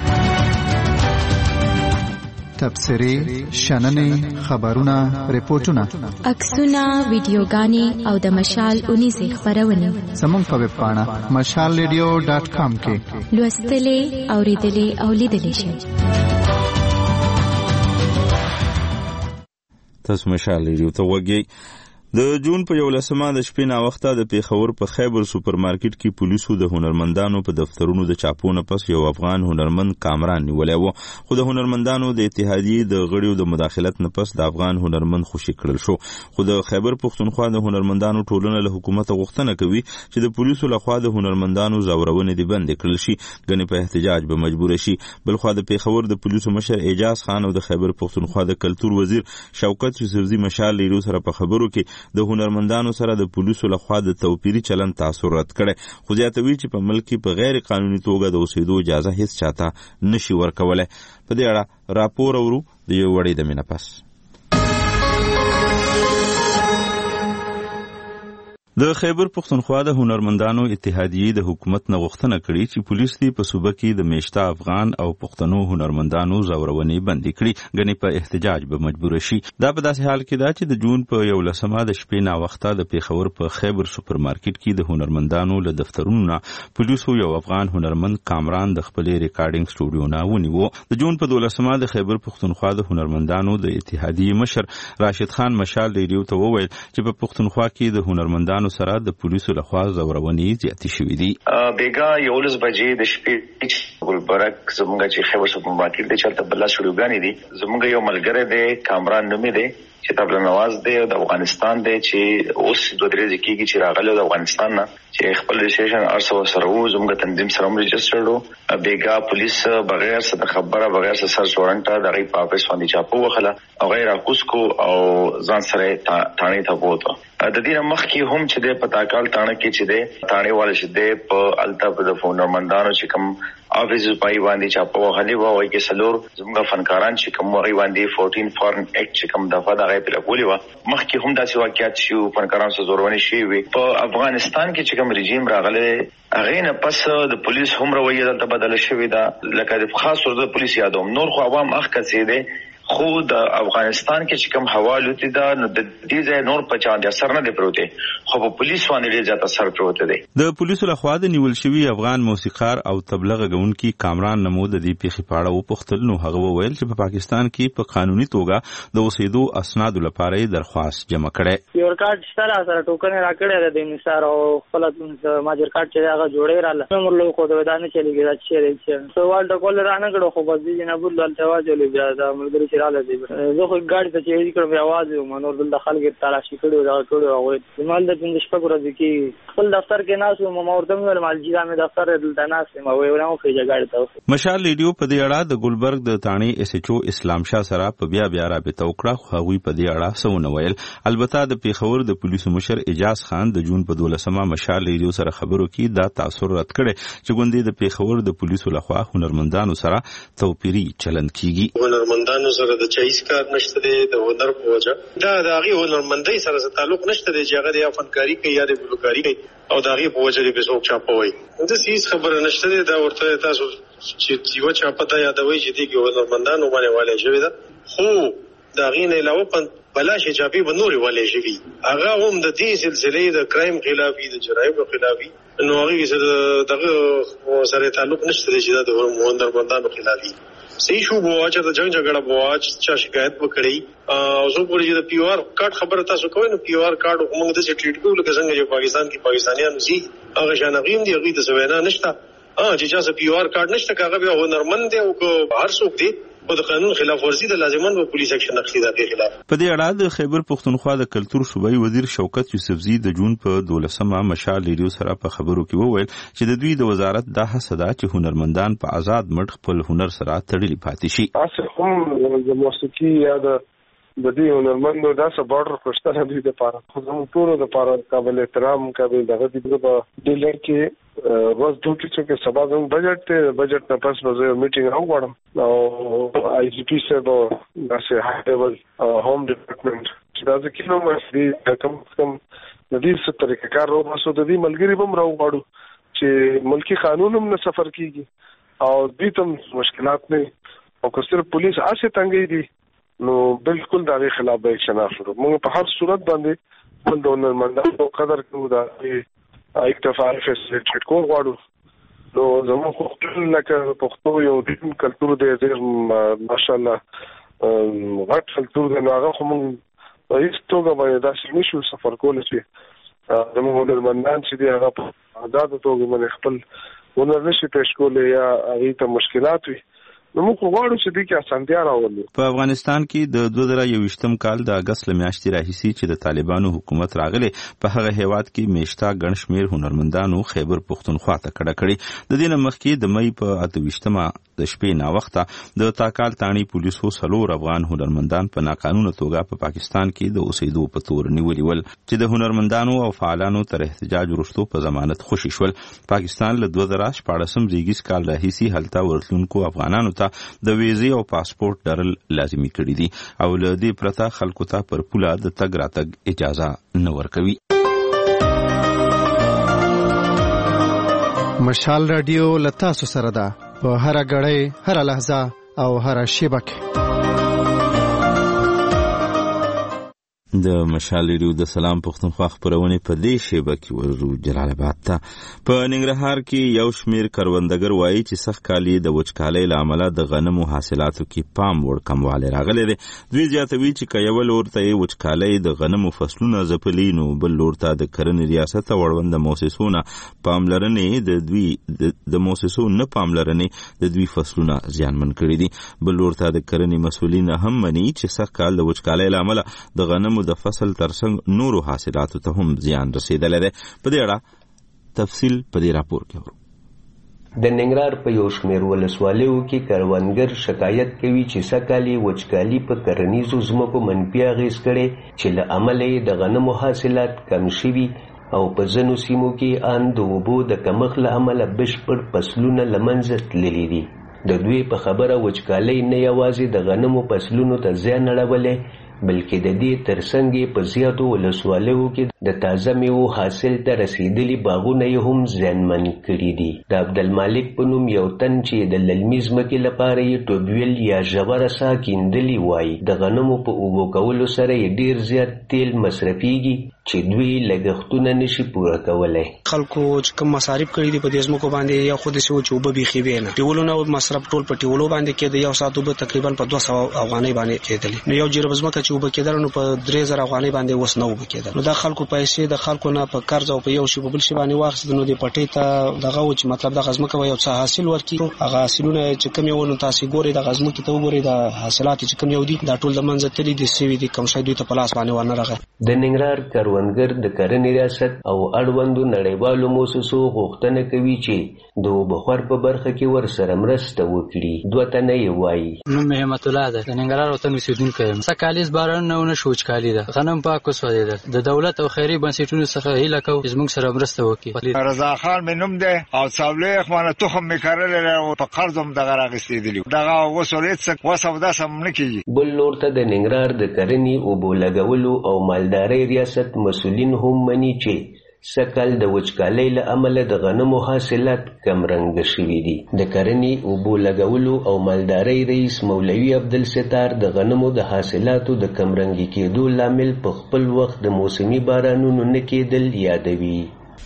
تبصری شننې خبرونه ریپورتونه عکسونه ویډیوګانې او د مشال اونیزه خبرونه زموږ په ویب پاڼه مشال ریډیو ډاټ کام کې لوستلې اوریدلې او لیدلې شئ. تاسو مشال ریډیو ته وګورئ. د جون په یولسمه د شپې نا وخته د پیښور په خیبر سوپرمارکټ کې پولیسو د هنرمندانو په دفترونو د چاپونه پس یو افغان هنرمند کامران نیولی و، خو د هنرمندانو د اتحادیې د غړیو د مداخلت نه پس د افغان هنرمند خوشي کړل شو. خو د خیبر پښتونخوا د هنرمندانو ټولنه له حکومت غوښتنه کوي چې د پولیسو لخوا د هنرمندانو زورونې دې بندې کړل شي، ګنې په احتجاج به مجبور شي. بلخوا د پیښور د پولیسو مشر اعجاز خان او د خیبر پښتونخوا د کلتور وزیر شوکت یوسفزي مشال لیرو سره په خبرو کې د هنرمندانو سره د پولیسو لخوا د توپیری چلن تاثر رد کړي، خو زیاتوي چې په ملک کې په غیر قانوني توګه د اوسېدو اجازه هیڅ چاته نشي ورکولای. په دې اړه راپور اورو د یو وړې د مینه پس. د خیبر پښتونخوا د هنرمندانو اتحادیې د حکومت نه غوښتنه کړې چې پولیس دې په صوبه کې د میشته افغان او پښتنو هنرمندانو زورونې بندې کړي، ګنې په احتجاج به مجبور شي. دا په داسې حال کې ده چې د جون په یولسمه د شپې نا وخته د پیښور په خیبر سوپرمارکټ کې د هنرمندانو له دفترونو نه پولیسو یو افغان هنرمند کامران د خپلې ریکارډینګ سټوډیو نه ونیو. د جون په دولسمه د خیبر پښتونخوا د هنرمندانو د اتحادیې مشر راشد خان مشال ریډیو ته وویل چې په پښتونخوا کې د هنرمندانو سره د پولیسو لخوا زورونې زیاتې شوې دي. بیګا یولس بجې د شپې ګلبرګ زمونږ چې خیبر سوپرمارکټ دی چلته بل شروعګانې دي. زمونږ یو ملګری دی کامران نومې دی چې تبل نواز دی او د افغانستان دی چې اوس دوه درې ځکه کې چې راغلی د افغانستان نه چې خپل رجسټریشن ارسو سره وو زموږ تنظیم سره رجسټرډو. بیګا پولیس بغیر څه خبره بغیر څه سر وارنټ د غي په اپس باندې چاپو وخله او غیر اکوسکو او ځان سره ثاني ته بوته. د دې مخکې هم چې د پتاکال ثانه کې چې د ثاني والے چې د په التاب د هنرمندانو چې کوم افیس پای باندې چاپو غلي وای کې سلور زموږ فنکاران چې کوم وغي باندې چودہ فارن اکټ چې کوم دغه د هغه په لګولې و. مخکې هم داسې واقعیت شو فنکاران سره زورونی شي وي په افغانستان کې چې کوم رژیم راغله هغه نه پس د پولیس هم رویه دلته بدله شوې ده لکه د خاص ور د پولیس یادوم نور خو عوام اخ کسي دي خو د افغانستان کې چې کوم حواله دي دا د دې ځای نور په چا د اثر نه دی پروت خو په پولیس باندې ډېر زیات اثر پروت دی. د پولیسو لخوا د نیول شوی افغان موسیقار او تبلیغ غونکي کامران نمود د پیښې پاړه او پختل نو هغه وویل چې په پاکستان کې په قانوني توګه د اوسېدو اسناد لپاره درخواست جمع کړي. یو کارت سره سره ټوکن راکړی د نثار او خپل ماجر کارت چې هغه جوړې رااله نور له خو د ودانه چلیږي دا چې سوال د کول رانه کړو خو بس دې نه بل ته واجب بیا دا ملګری رااله دی زه خو ګاډي ته چې کړم आवाज منور دل خلک تلاشي کړو دا کړو او مال د پنځه شپږ ورځې کې خپل دفتر کې ناسو مو ورته ویل مال جیرا مې دفتر دلته ناسم او یو نو فیجا ګاډي ته مشال لیډیو په دې اړه د ګلبرګ د تانی اس ایچ او اسلام شاه سره په بیا بیا رابطه وکړه خو هغه په دې اړه څه ویل. البته د پیښور د پولیسو مشر اجاز خان د جون په دولسمه مشال لیډیو سره خبرو کې دا تاثر رد کړي چې ګوندې د پیښور د پولیسو لخوا هنرمندانو سره توپیری چلند کیږي. هنرمندانو سره د چایس کار نشته دی د هنر په وجه دا د هغه هنرمندۍ سره تعلق نشته دی چې هغه د فنکاری کوي یا د ګلوکاری کوي او د هغه په وجه لري به څوک چاپوي د سیس خبره نشته دی دا ورته تاسو چې یو چاپتا یادوي چې دی هنرمندانو باندې والي شوی دا خو دا غینه علاوه په بلاش چاپی بنوري والي شوی هغه هم د دې سلسله د کرایم خلافي د جرایم خلافي نو هغه سره دغه سره تعلق نشته دی چې د هنرمندانو خلافي صحیح شو بوا چې د جنگ جګړه بوا چې شکایت وکړي او زه پوری چې د پی آر کارت خبره تاسو کوئ نو پی آر کارت موږ د څه ټریټ کوو لکه څنګه چې پاکستان کې پاکستانیان زی هغه شانغیم دی هغه د سوینا نشته اه چې چې پی آر کارت نشته هغه به هنرمند دی او هر څوک دی او د قانون خلاف ورزي د لازمان په پولیس اکشن اخلي د خلاف. په دې اړه د خیبر پختونخوا د کلتور صوبایي وزیر شوکت یوسفزي د جون په دولسمه مشال لیډیو سره په خبرو کې وویل چې د دوی د وزارت د حسدا چې هنرمندان په آزاد مټ خپل هنر سره تړلي پاتې شي. اصل هم د موسیقي یا د د دې هنرمندو داسې بارډر خوشتنه دوی د پاره خو زموږ ټولو د پاره قابل احترام قابل دغه دي په ډیلر کې روز دوه کې سبا زموږ بجټ ته بجټ نه پس به زه میټینګ راوړم او آی جی پی سره داسې هاي لیول هوم ډپارټمنټ چې دا ځکه نو مې کم کم د دې څه طریقې کار راو باسو د دې ملګری بم راوړو چې ملکی قانون هم نه سفر کیږي او دې تم مشکلات نه او که صرف پولیس آسه تنګي دي نو بالکل دا غي خلاف به اکشن اخلو. موږ په هر صورت باندې خپل د هنرمندانو قدر کوو دا اکتفا فیسلیټ کو غواړو نو زموږ خپل لکه پښتو یو د کلتور د ډېر ماشاءالله غټ کلتور د هغه خو موږ په هیڅ توګه باندې داسې نشو سفر کولای چې زموږ هنرمندان چې دی هغه په آزاد توګه باندې خپل هنر نشي پیش کولای یا هغه ته مشکلات وي نو موږ غواړو چې دې کې اسانتیا راولو. په افغانستان کې د دوه زره یوویشتم کال د اگست لمیاشتې راهیسي چې د طالبانو حکومت راغلی په هغه هیواد کې میشتا ګڼ شمیر هنرمندانو خیبر پختونخوا ته کډه کړې. د دې نه مخکې د مئی په اته ویشتمه د شپې ناوخته د تاکال تانی پولیسو څلور افغان هنرمندان په ناقانونه توګه په پاکستان کې د اوسېدو په تور نیولي ول چې د هنرمندانو او فعالانو تر احتجاج وروسته په ضمانت خوشي شول. پاکستان له دوه زره شپاړسم زیږیز کال راهیسي هلته ورتلونکو افغانانو ته د ویزې او پاسپورت درل لازمي کړی دي او له دې پرته خلکو ته پر پوله د تګ راتګ اجازه نه ورکوي. مشال رادیو لتاسو سره ده په هر غړې هر لحظه او هر شیبه کې. د مشال ریډیو د سلام پښتونخوا خبرونه په دې شیبه کې ورو جلال آباد ته په ننګرهار کې یو شمیر کروندګر وایي چې سخت کالي د وچکالۍ له امله د غنمو حاصلاتو کې پام وړ کموالی راغلی دی. دوی زیاتوي چې که یو لور ته وچکالۍ د غنمو فصلونه ځپلي نو بل لور ته د کرنې ریاست او اړوند موسسو نه پاملرنې د دوی د موسسو نه پاملرنې د دوی فصلونه زیانمن کړي دي. بل لور ته د کرنې مسؤلین هم مني چې سخت کال د وچکالۍ له امله د غنمو د فصل ترڅنګ نورو حاصلاتو ته هم زیان رسیدلی دی. په دې اړه تفصیل په دې راپور کې ورو. د ننګرهار په یو شمېر ولسوالیو کې کروندګر شکایت کوي چې سږکال یې وچکالي په کرنیزو ځمکو منفي اغېز کړی چې له امله یې د غنمو حاصلات کم شوي او په ځینو سیمو کې ان د اوبو د کمښت له امله بشپړ فصلونه له منځه تللي دي. د دوی په خبره وچکالۍ نه یوازې د غنمو فصلونو ته زیان اړولی بلکې د دې ترڅنګ په زیاتو ولسوالیو کې د تازه میوو حاصل ته رسیدلي باغونه یې هم زیانمن کړي دي. د عبدالمالک په نوم یو تن چې د للمي ځمکې لپاره یې ټوبویل یا ژوره ساه کیندلي وایي د غنمو په اوبو کولو سره یې ډیر زیات تیل مصرفیږي چې دوی لګښتونه نشي پوره کولی. خلکو چې کوم مصارف کړي دي په دې ځمکو باندې یو خو داسې و چې اوبه بیخي وې نه، ټیولونه مصرف ټول په ټیولو باندې کېده. یو ساعت اوبه تقریبا په دوه سوه افغانۍ باندې کېدلې. نو یو جریب ځمکه چې اوبه کېدل نو په درې زره افغانۍ باندې اوس نه اوبه کېدل. نو دا خلکو پیسې د خلکو نه په قرض او په یو شی په بل شي باندې واخیستل. نو دې پټۍ ته دغه و چې مطلب دغه ځمکه به یو څه حاصل ورکړي. هغه حاصلونه چې کوم یو نو تاسې ګورئ دغه ځمکې ته وګورئ د حاصلات چې کوم یو دي دا ټول د منځه تللي دي سوي دي، کوم شی دوی ته په لاس باندې ونه رغی. د ننګرهار کروندګر د کرنې ریاست او اړوندو نړیوالو موسسو غوښتنه کوي چې د اوبخور په برخه کې ورسره مرسته وکړي. دوه تنه یې وایي. نوم مې همت الله ده، د ننګرهار وطن اوسېدونکی یم. څه کالیز باران نه ونه شو وچکالي ده، غنم پاک وسوځېده. د دولت او خیري بنسټونو څخه هیله کوو چې زموږ سره مرسته وکړي. رضا خان مې نوم دی او څاولې خمانه تخم مې کرلی او په قرض هم دغه راغستېدلي دغه اوس ورېد څه وس او داس هم نه کېږي. بل لور ته د ننګرهار د کرنې اوبو لګولو او مالدارۍ ریاست مسؤلین هم مني چې سکل د وچکالۍ له امله د غنمو حاصلات کمرنګه شوي دي. د کرنې اوبو لګولو او مالدارۍ رئیس مولوي عبدالستار د غنمو د حاصلاتو د کمرنګي کېدو لامل په خپل وخت د موسمي بارانونو نه کېدل یادوي.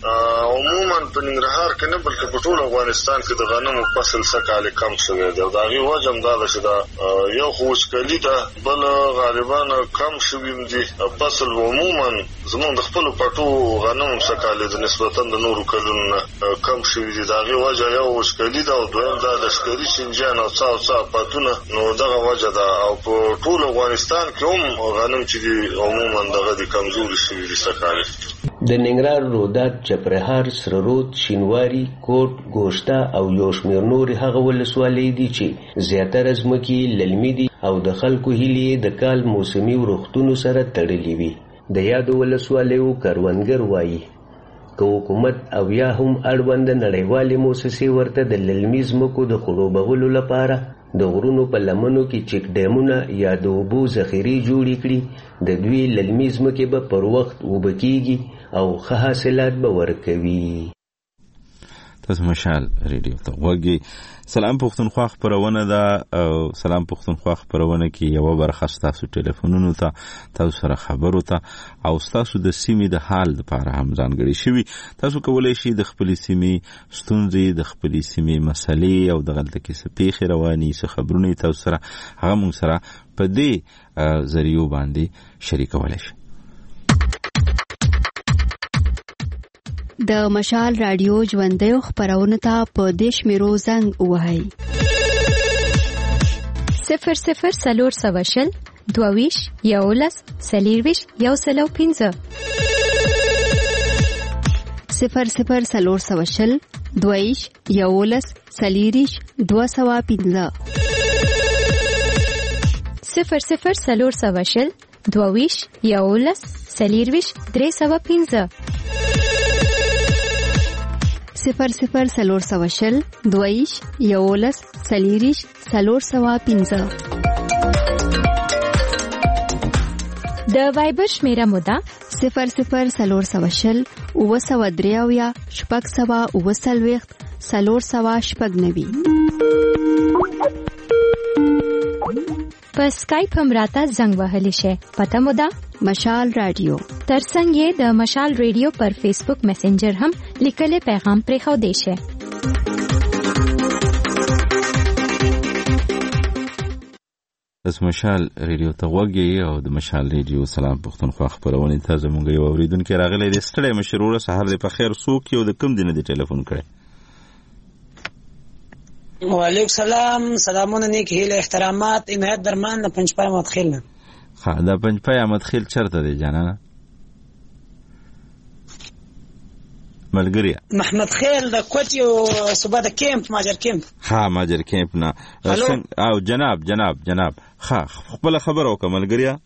عموما په ننګرهار کې نه بلکې په ټول افغانستان کې د غنمو فصل سکاله کم شوی دی. د هغې وجه هم دا ده چې دا یو خو وچکالي ده، بل غالبا کم شوي دي فصل. عموما زموږ د خپلو پټو غنمو سکاله د نسبتا د نورو کلونو نه کم شوي دي. د هغې وجه یو وچکالي ده او دویم دا د ښکاري چینجیان او څه او څه آفاتونه، نو دغه وجه ده. او په ټول افغانستان کې هم غنم چې دي عموما دغه د کمزوري شوي دي سکاله. د ننګرهار، رودات، چپرهار، سره رود، شینواري، کوټ، ګوشته او یو شمېر نورې هغه ولسوالۍ دي چې زیاتره ځمکې للمي دي او د خلکو هیلې د کال موسمي ورښتونو سره تړلې وي. د یادو ولسوالیو کروندګر وایي که حکومت او یا هم اړوند نړیوالې موسسې ورته د للمي ځمکو د خړوبولو لپاره د غرونو په لمنو کې چیک ډیمونه یا د اوبو ذخیرې جوړې کړي، د دوی للمي ځمکې به پر وخت اوبه کیږي او ښه حاصلات به ورکوي. تاسو مشال ریډیو ته وګورئ. سلام پښتونخوا خبرونه ده او سلام پښتونخوا خبرونه کې یو برخه تاسو ټلیفونونو ته تاسو سره خبرو ته او تاسو د سیمې د حال لپاره هم ځانګړي شوي. تاسو کولای شئ د خپل سیمې ستونزې، د خپل سیمې مسلې او د غلطه کې څه پیښې رواني څه خبرونه تاسو سره هغه موږ سره په دې ذریعو باندې شریکولای شئ. د مشال رادیو ژوندیو خبرونه ته په دیش میرو زنګ وهاي صفر صفر سلور سواشل دوویش یولس سلیرویش یو سلو پینزه صفر صفر سلور سواشل دوویش یولس سلیریش دو سوا پینزه صفر صفر سلور سواشل دوویش یولس سلیرویش درې سوا پینزه صفر صفر سلور سوا شل دویش یولس سلیریش سلور سوا پینزه. د وایبر شمیره موده صفر صفر سلور سوا شل اوه سوا دریاویا شپږ سوا اوه څلوېښت سلور سوا شپږ نوي. په سکایپ هم راته زنګ وهلی شي. پته موده مشال رادیو. ترڅنګ یې د مشال رادیو پر فیسبوک میسنجر هم لیکلي پیغام پرېښو دی شي. د مشال رادیو ته وګورئ او د مشال رادیو سلام پښتونخوا خبرونه ته زموږ یو اوریدونکو راغلی دی. ستړی مشروره سحر دې په خیر. څوک یو د کوم دینه دی ټلیفون کړی؟ وعلیکم سلام. سلامونه، نیک هیله، احترامات. عنایت درمان د پنځپای احمد خیل نه. ها د پنځپای احمد خیل چرته دی جانانه؟ ملګری محمد خیل د کوټ یو صوبه د کیمپ ماجر کیمپ. ها ماجر کیمپ نه او جناب جناب جناب ها خپل خبر او ملګری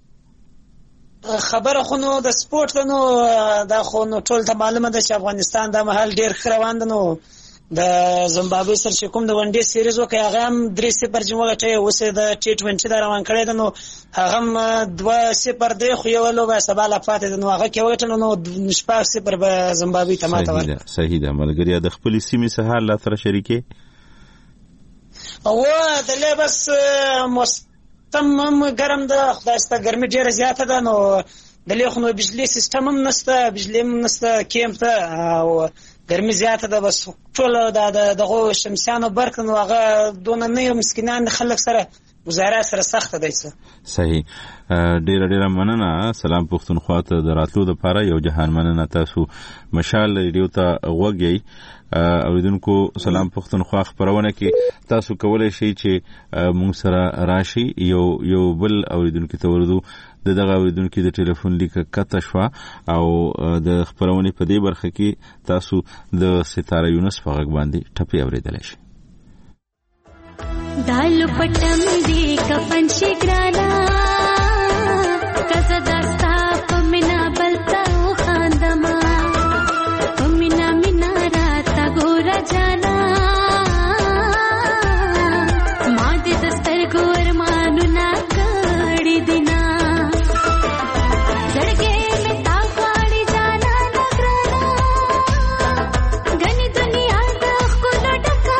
خبره خو نو د سپورت نو دا خو نو ټول ته معلومه ده چې افغانستان د محل ډیر روان ده. نو د زمبابوې سره چې کوم د ون ډے سیریز وکړ هغه هم درې صفر جم وګټي، اوس د ټي ټوینټي دا روان کړی ده، نو هغه هم دوه صفر دی، خو یو لوبه سبا لا پاتې ده، نو هغه کې وګټل نو شپږ صفر به زمبابوې ته ماته ورکړي. صحیح ده. ملګري د خپل سیمې سره حال لا سره شریکي او د لبس موسم هم ګرم ده، خدای ستاسو ګرمي ډیره زیاته ده، نو د لیخونو بجلی سیستم هم نشته، بجلی هم نشته کیمپ ته، او ګرمي زیاته ده، بس ټول د دغه شمسیانو برک نو هغه دونه نه مسکینان خلک سره گزاره سره سخت دی. صحیح. ډیره ډیره مننه. سلام پښتونخوا ته د راتلو لپاره یو جهان مننه. تاسو مشال ریډیو ته غوږی اوریدونکو. سلام پښتونخوا خبرونه کې تاسو کولای شئ چې مونږ سره راشي. یو یو بل اوریدونکو ته ورودو د دغه اوریدونکو د ټلیفون لیک کته شو او د خبرونه په دې برخه کې تاسو د ستاره یونس په غږ باندې ټپي اوریدل شي. دالو پټم دی کفن شګرانا کزه دستا پمنا بلتا خاندما پمنا مینا راتا ګور جانا ما دې دستر ګور مانو نا کړي دینا زړګې می تا غاړي جانا نګرانا غني دنیا د خپل ډکا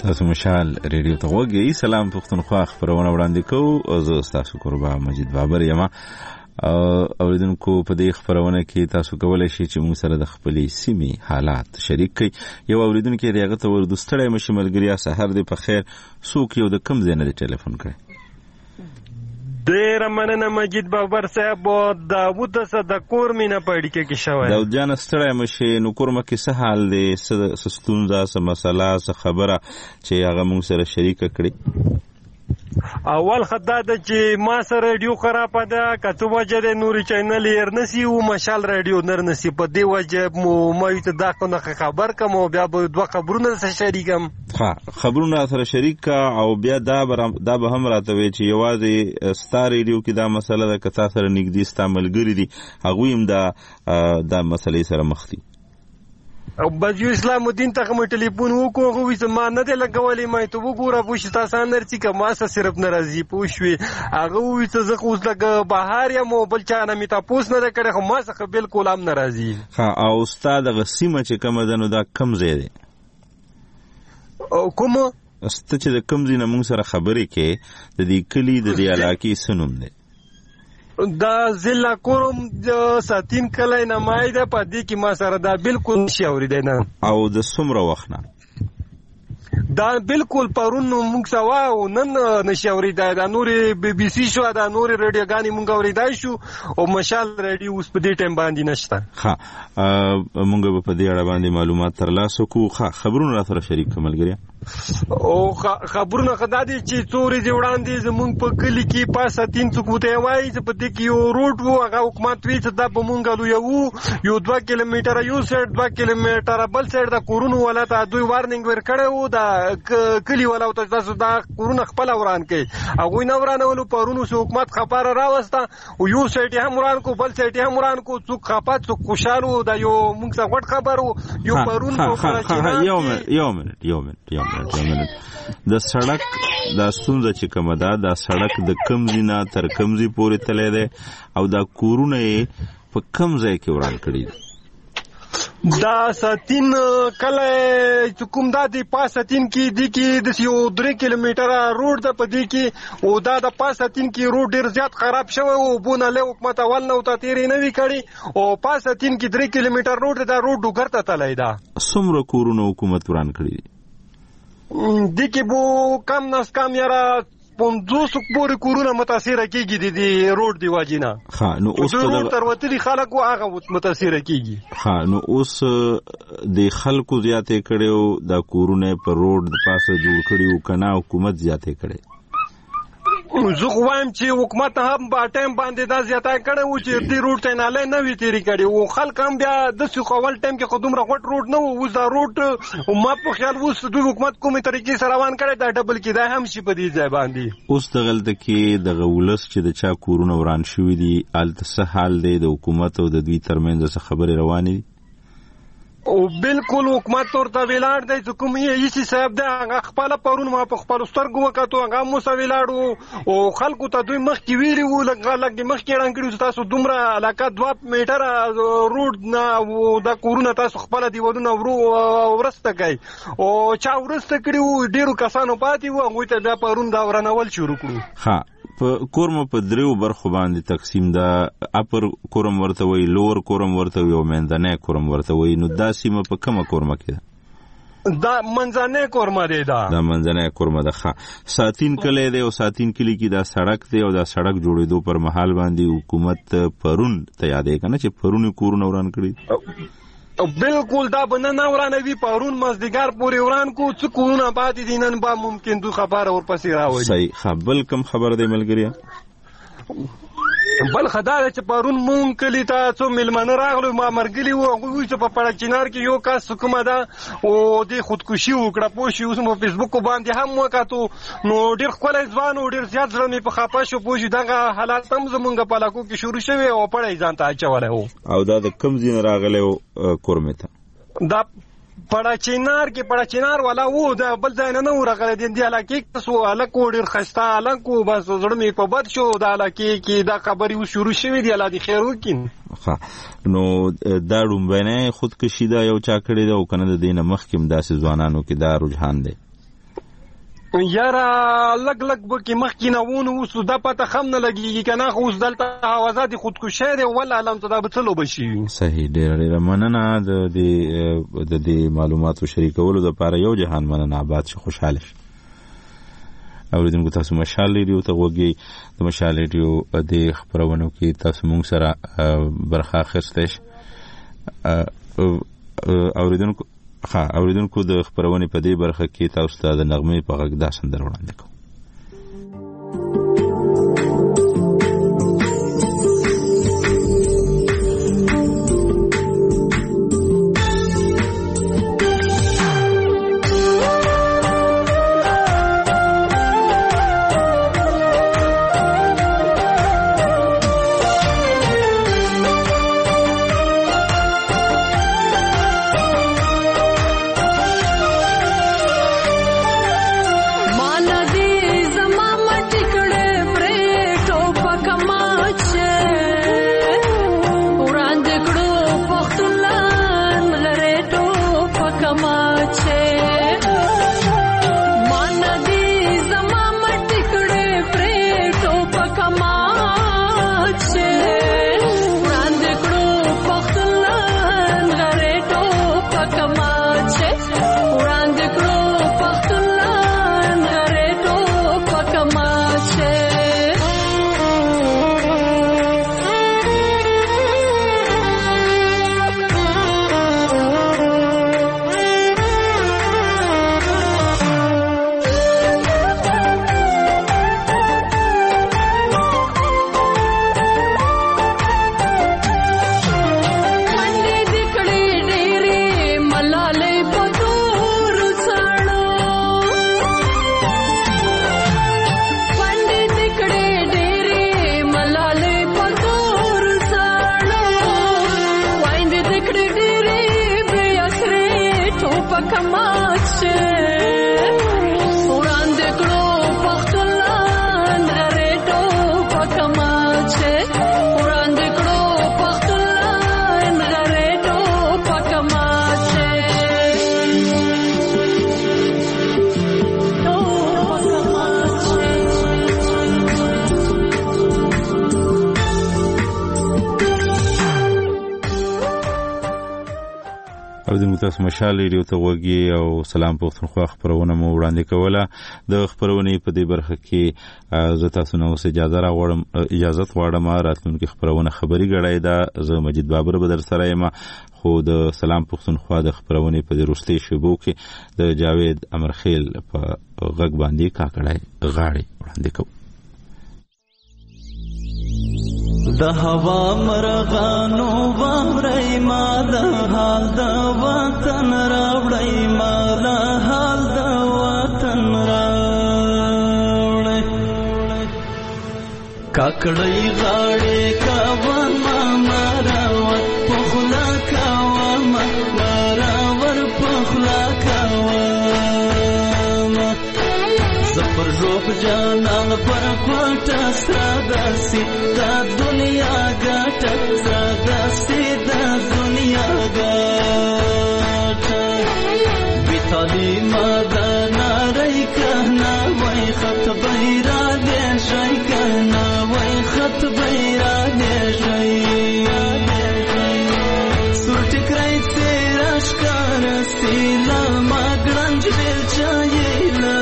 تاسو مشال ریډیو ته وګورئ. سلام پښتونخوا خبرونه وړاندې کوو او زه تاسو قربا مجید بابر یم. اوریدونکو په دې خبرونه کې تاسو کولای شئ چې موږ سره د خپلې سیمې حالات شریک کړئ. یو اوریدونکو دی هغه ته ورستړی مشه ملګریا سحر دې په خیر. څوک یو د کم ځای نه ټلیفون کړي؟ ډېره مننه مجید بابر صاحب. داود څه د کور مینه په اړیکه کې شوی. داود جان ستړی مشه نو کور مکه څه حال دی؟ څه ستونزه څه مسله څه خبره چې هغه موږ سره شریک کړي؟ اول خدای د چې ما سره رادیو خراب ده کته وجه د نوري چینل ير نسی او مشال رادیو نر نسی په دی وجه مو مې ته دا کو نه خبر کوم او بیا به دوه خبرونه سره شریکم. ها خبرونه سره شریک او بیا دا دا به هم راته وی چې یوازې ستار رادیو کې دا مسله ده کته سره نږدې استعمالګری دي هغه هم دا دا مسلې سره مخ دي. او بجو اسلام الدین ته کوم ټلیفون وکړو خو وې ما نه دی لګولې ما ته وګوره پوښ تاسو نرسي که ما سره صرف ناراضي پوښوي هغه وې څه زه اوس لګ بهار یم بل چا نه می تاسو نه کړه خو ما څخه بالکل هم ناراضي. ها او استاد غسیمه چې کوم دنو دا کم زی دی او کوم است چې د کم زینه موږ سره خبرې کې د دې کلی د دې علاقې سنوم دی دا ضلع کوم ساتین کلی نمای ده په دې کې ما سره دا بالکل نشي اورېدی نه. او د څومره وخت نه دا بالکل پرون موږ سوا او نن نشي اورېدی. دا نورې بي بي سي شو دا نورې رادیوګانې موږ اورېدای شو او مشال رادیو اوس په دې ټایم باندې نشته. ښه موږ به په دې اړه باندې معلومات ترلاسه کوو. ښه خبرونه را سره شریک کړه ملګریا. او خبرونه خدا دي چې څوري دی وړاندې زمونږ په کلی کې پاسه تین څوک وته وایي چې په دې کې یو روډ وو هغه حکومت وی چې دا به مونږ لو یو یو دوه کیلومتره یو سایډ دوه کیلومتره بل سایډ دا کورونو ولا ته دوی وارنینګ ورکړی وو دا کلی ولا تاسو دا کورونه خپل وران کوي هغه نه ورانولو پرونو حکومت خبره راوسته او یو سایډ هم وران کو بل سایډ هم وران کو څوک خپات څوک خوشاله دا یو مونږ څه غټ خبرو یو پرون یو منټ یو منټ یو منټ یو د سړک دا ستونزه چې کومه ده دا سړک د کم ځای نه تر کم ځای پورې تللی دی او دا کورونه یې په کم ځای کې وران کړي دي. دا ساتین کله چې کوم دا دی پاس ساتین کې دی کې د یو درې کیلومتره روډ ده په دې کې او دا د پاس ساتین کې روډ ډیر زیات خراب شوی او بونه له حکومت اول نو ته تیرې نه وی کړي او پاس ساتین کې درې کیلومتره روډ دا روډ وګرته تللی دا. څومره کورونه حکومت وران کړي دي؟ دی کې بو کم نس کم یاره پنځوس پورې کورونه متاثر کیږي د دې روډ دی واجینا. ها نو اوس په روډ تر وتلی خلک هغه متاثر کیږي. ها نو اوس د خلکو زیاتې کړي دا کورونه په روډ د پاسه جوړ کړي او کنه حکومت زیاتې کړي. زه خو وایم چې حکومت هم په ټایم باندې دا زیاته کړي و چې دې روډ ته نه لای نه وی تیری کړي او خلک هم بیا د څو خپل ټایم کې خودم راغټ روډ نه و دا روډ ما په خیال وس د حکومت کومه طریقې سره روان کړي دا ډبل کې دا هم شي په دې ځای باندې. اوس دغلت کې د غولس چې د چا کورونه وران شوی دي الته څه حال دی د حکومت او د دوی ترمنځ څه خبرې روانې دي؟ او بالکل حکومت ورته ویلاړ دی چې کوم یې هیڅ صاحب دی هغه خپل پرون ما په خپل سترګو وکړو هغه مو سره ویلاړو او خلکو ته دوی مخ کې ویلي وو لکه لکه مخ کې رنګ کړو تاسو دومره علاقه دوه میټره روډ نه او دا کورونه تاسو خپل دیوالونه ورو ورسته کوي او چا ورسته کړو ډیرو کسانو پاتې وو هغه ته بیا پرون دا ورانول شروع کړو. ها په کورم په دریو برخو باندې تقسیم ده. اپر کورم ورته وي لور کورم ورته وي او منځنی کورم ورته وي. نو دا سیمه په کومه کورمه کې ده؟ دا منځنی کورمه دی. دا دا منځنی کورمه ده. ښه ساتین کلی دی او ساتین کلی کې دا سړک دی او دا سړک جوړېدو پر مهال باندې حکومت پرون ته یادې کنه چې پرون کورونه وران کړي بالکل دا بنه ورانوي پرون مزدګار پورې وران کو څه کورونه پاتې دي نن با ممکن دوی خبر ورپسې راوړي. صحیح خبر کم خبر دی ملګریا بل خدای چې پرون مونږ کلی ته څو ملمنه راغلو ما مرګلی وو هغه چې په پړه چینار کې یو کس کومه ده او د خودکشي وکړه پوښي اوس په فیسبوک باندې هم وکاتو نو ډیر خپل ځوان او ډیر زیات ځړنې په خپه شو پوښي دغه حالات هم زمونږ په علاقو کې شروع شوه او پړه ځان ته اچولای وو او دا د کم ځین راغلی کورمه ته دا پړه چینار کې پړه چینار والا وو دا بل ځای نه نو راغلی دی د علاقې تاسو الکو ډیر خسته الکو بس زړه په بد شو د علاقې کې دا خبري شروع شوې دی الله دې خیر وکړي. ها نو دا ډومبنه خودکشي دا یو چا کړی دا او کنه د دینه مخکې داسې ځوانانو کې دا رجحان دی یاره لګ لګ بکې مخکې نه وونه اوس دا پته خم نه لګېږي که نه خو اوس دلته اوازات خودکشي دی والله علم ته دا به څه لوبه شي صحیح ډېره ډېره مننه د دې د دې معلوماتو شریکولو دپاره یو جهان مننه آباد شي خوشحاله شي اوریدونکو تاسو مشال ریډیو ته غوږی د مشال ریډیو د خبرونو کې تاسو مونږ سره برخه اخیستی اوریدونکو ها اوریدونکو د خبرونې په دې برخه کې تاسو ته د نغمې په غږ دا سندره وړاندې کوم تاسو مشال ریډیو ته غوږی او سلام پښتونخوا خبرونه مو وړاندې کوله د خبرونې په دې برخه کې زه تاسو نه اوس اجازه راغواړم اجازه غواړم راتلونکي خبرونه خبري غړای دا زه مجید بابر بدر سره یم خو د سلام پښتونخوا د خبرونې په دې وروستي شیبو کې د جاوید امرخیل په غږ باندې کاکړای غاړي وړاندې کوم د هوا مرغانو وړای ما د حال د وطن راوړای ما د حال د وطن راوړای کاکړی غاړې کاوان ما مراوت پخلا کاوان ما مراور پخلا کاوان زفر روپ جانان پر پټه ساداسي دا دنیا ګټه ساداسي دا دنیا ګټه بیتالی ماده ناری کهنا وای خط بیرا دې شي کهنا وای خط بیرا دې شي سورټ کرای تیراش کار سیلا ما ګرنج دل چایلا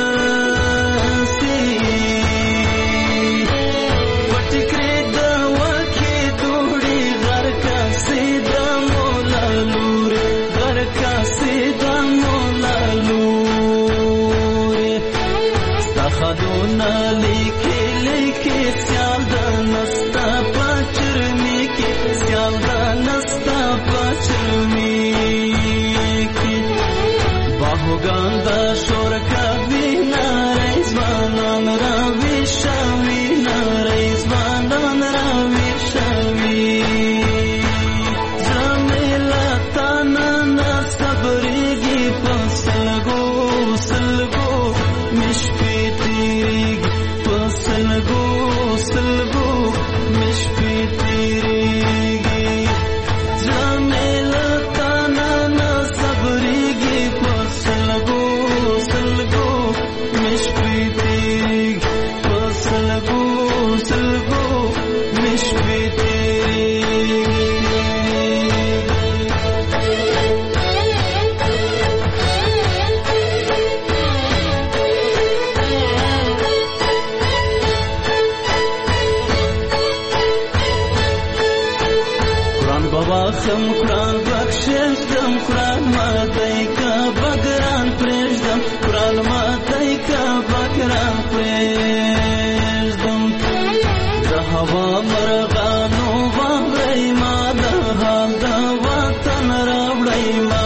لیکي لیکي سیال د نستا پچرمی کې سیال د نستا پچرمی کې باهوګان د شور کوي نارې ځوانان راوي شوي نارې ځوانان راوي شوي زميلا تانا صبرېږي پسلګو سلګو مشپې سلگو سلگو مشپی تیریگی جامیل تانا نا صبریگی پسلگو زخم قرآن بخششتم قرآن ماتی که بگران پریشتم قرآن ماتی که بگران پریشتم ده هوا مرغانو وابری ما ده حال ده وطن راوڑی ما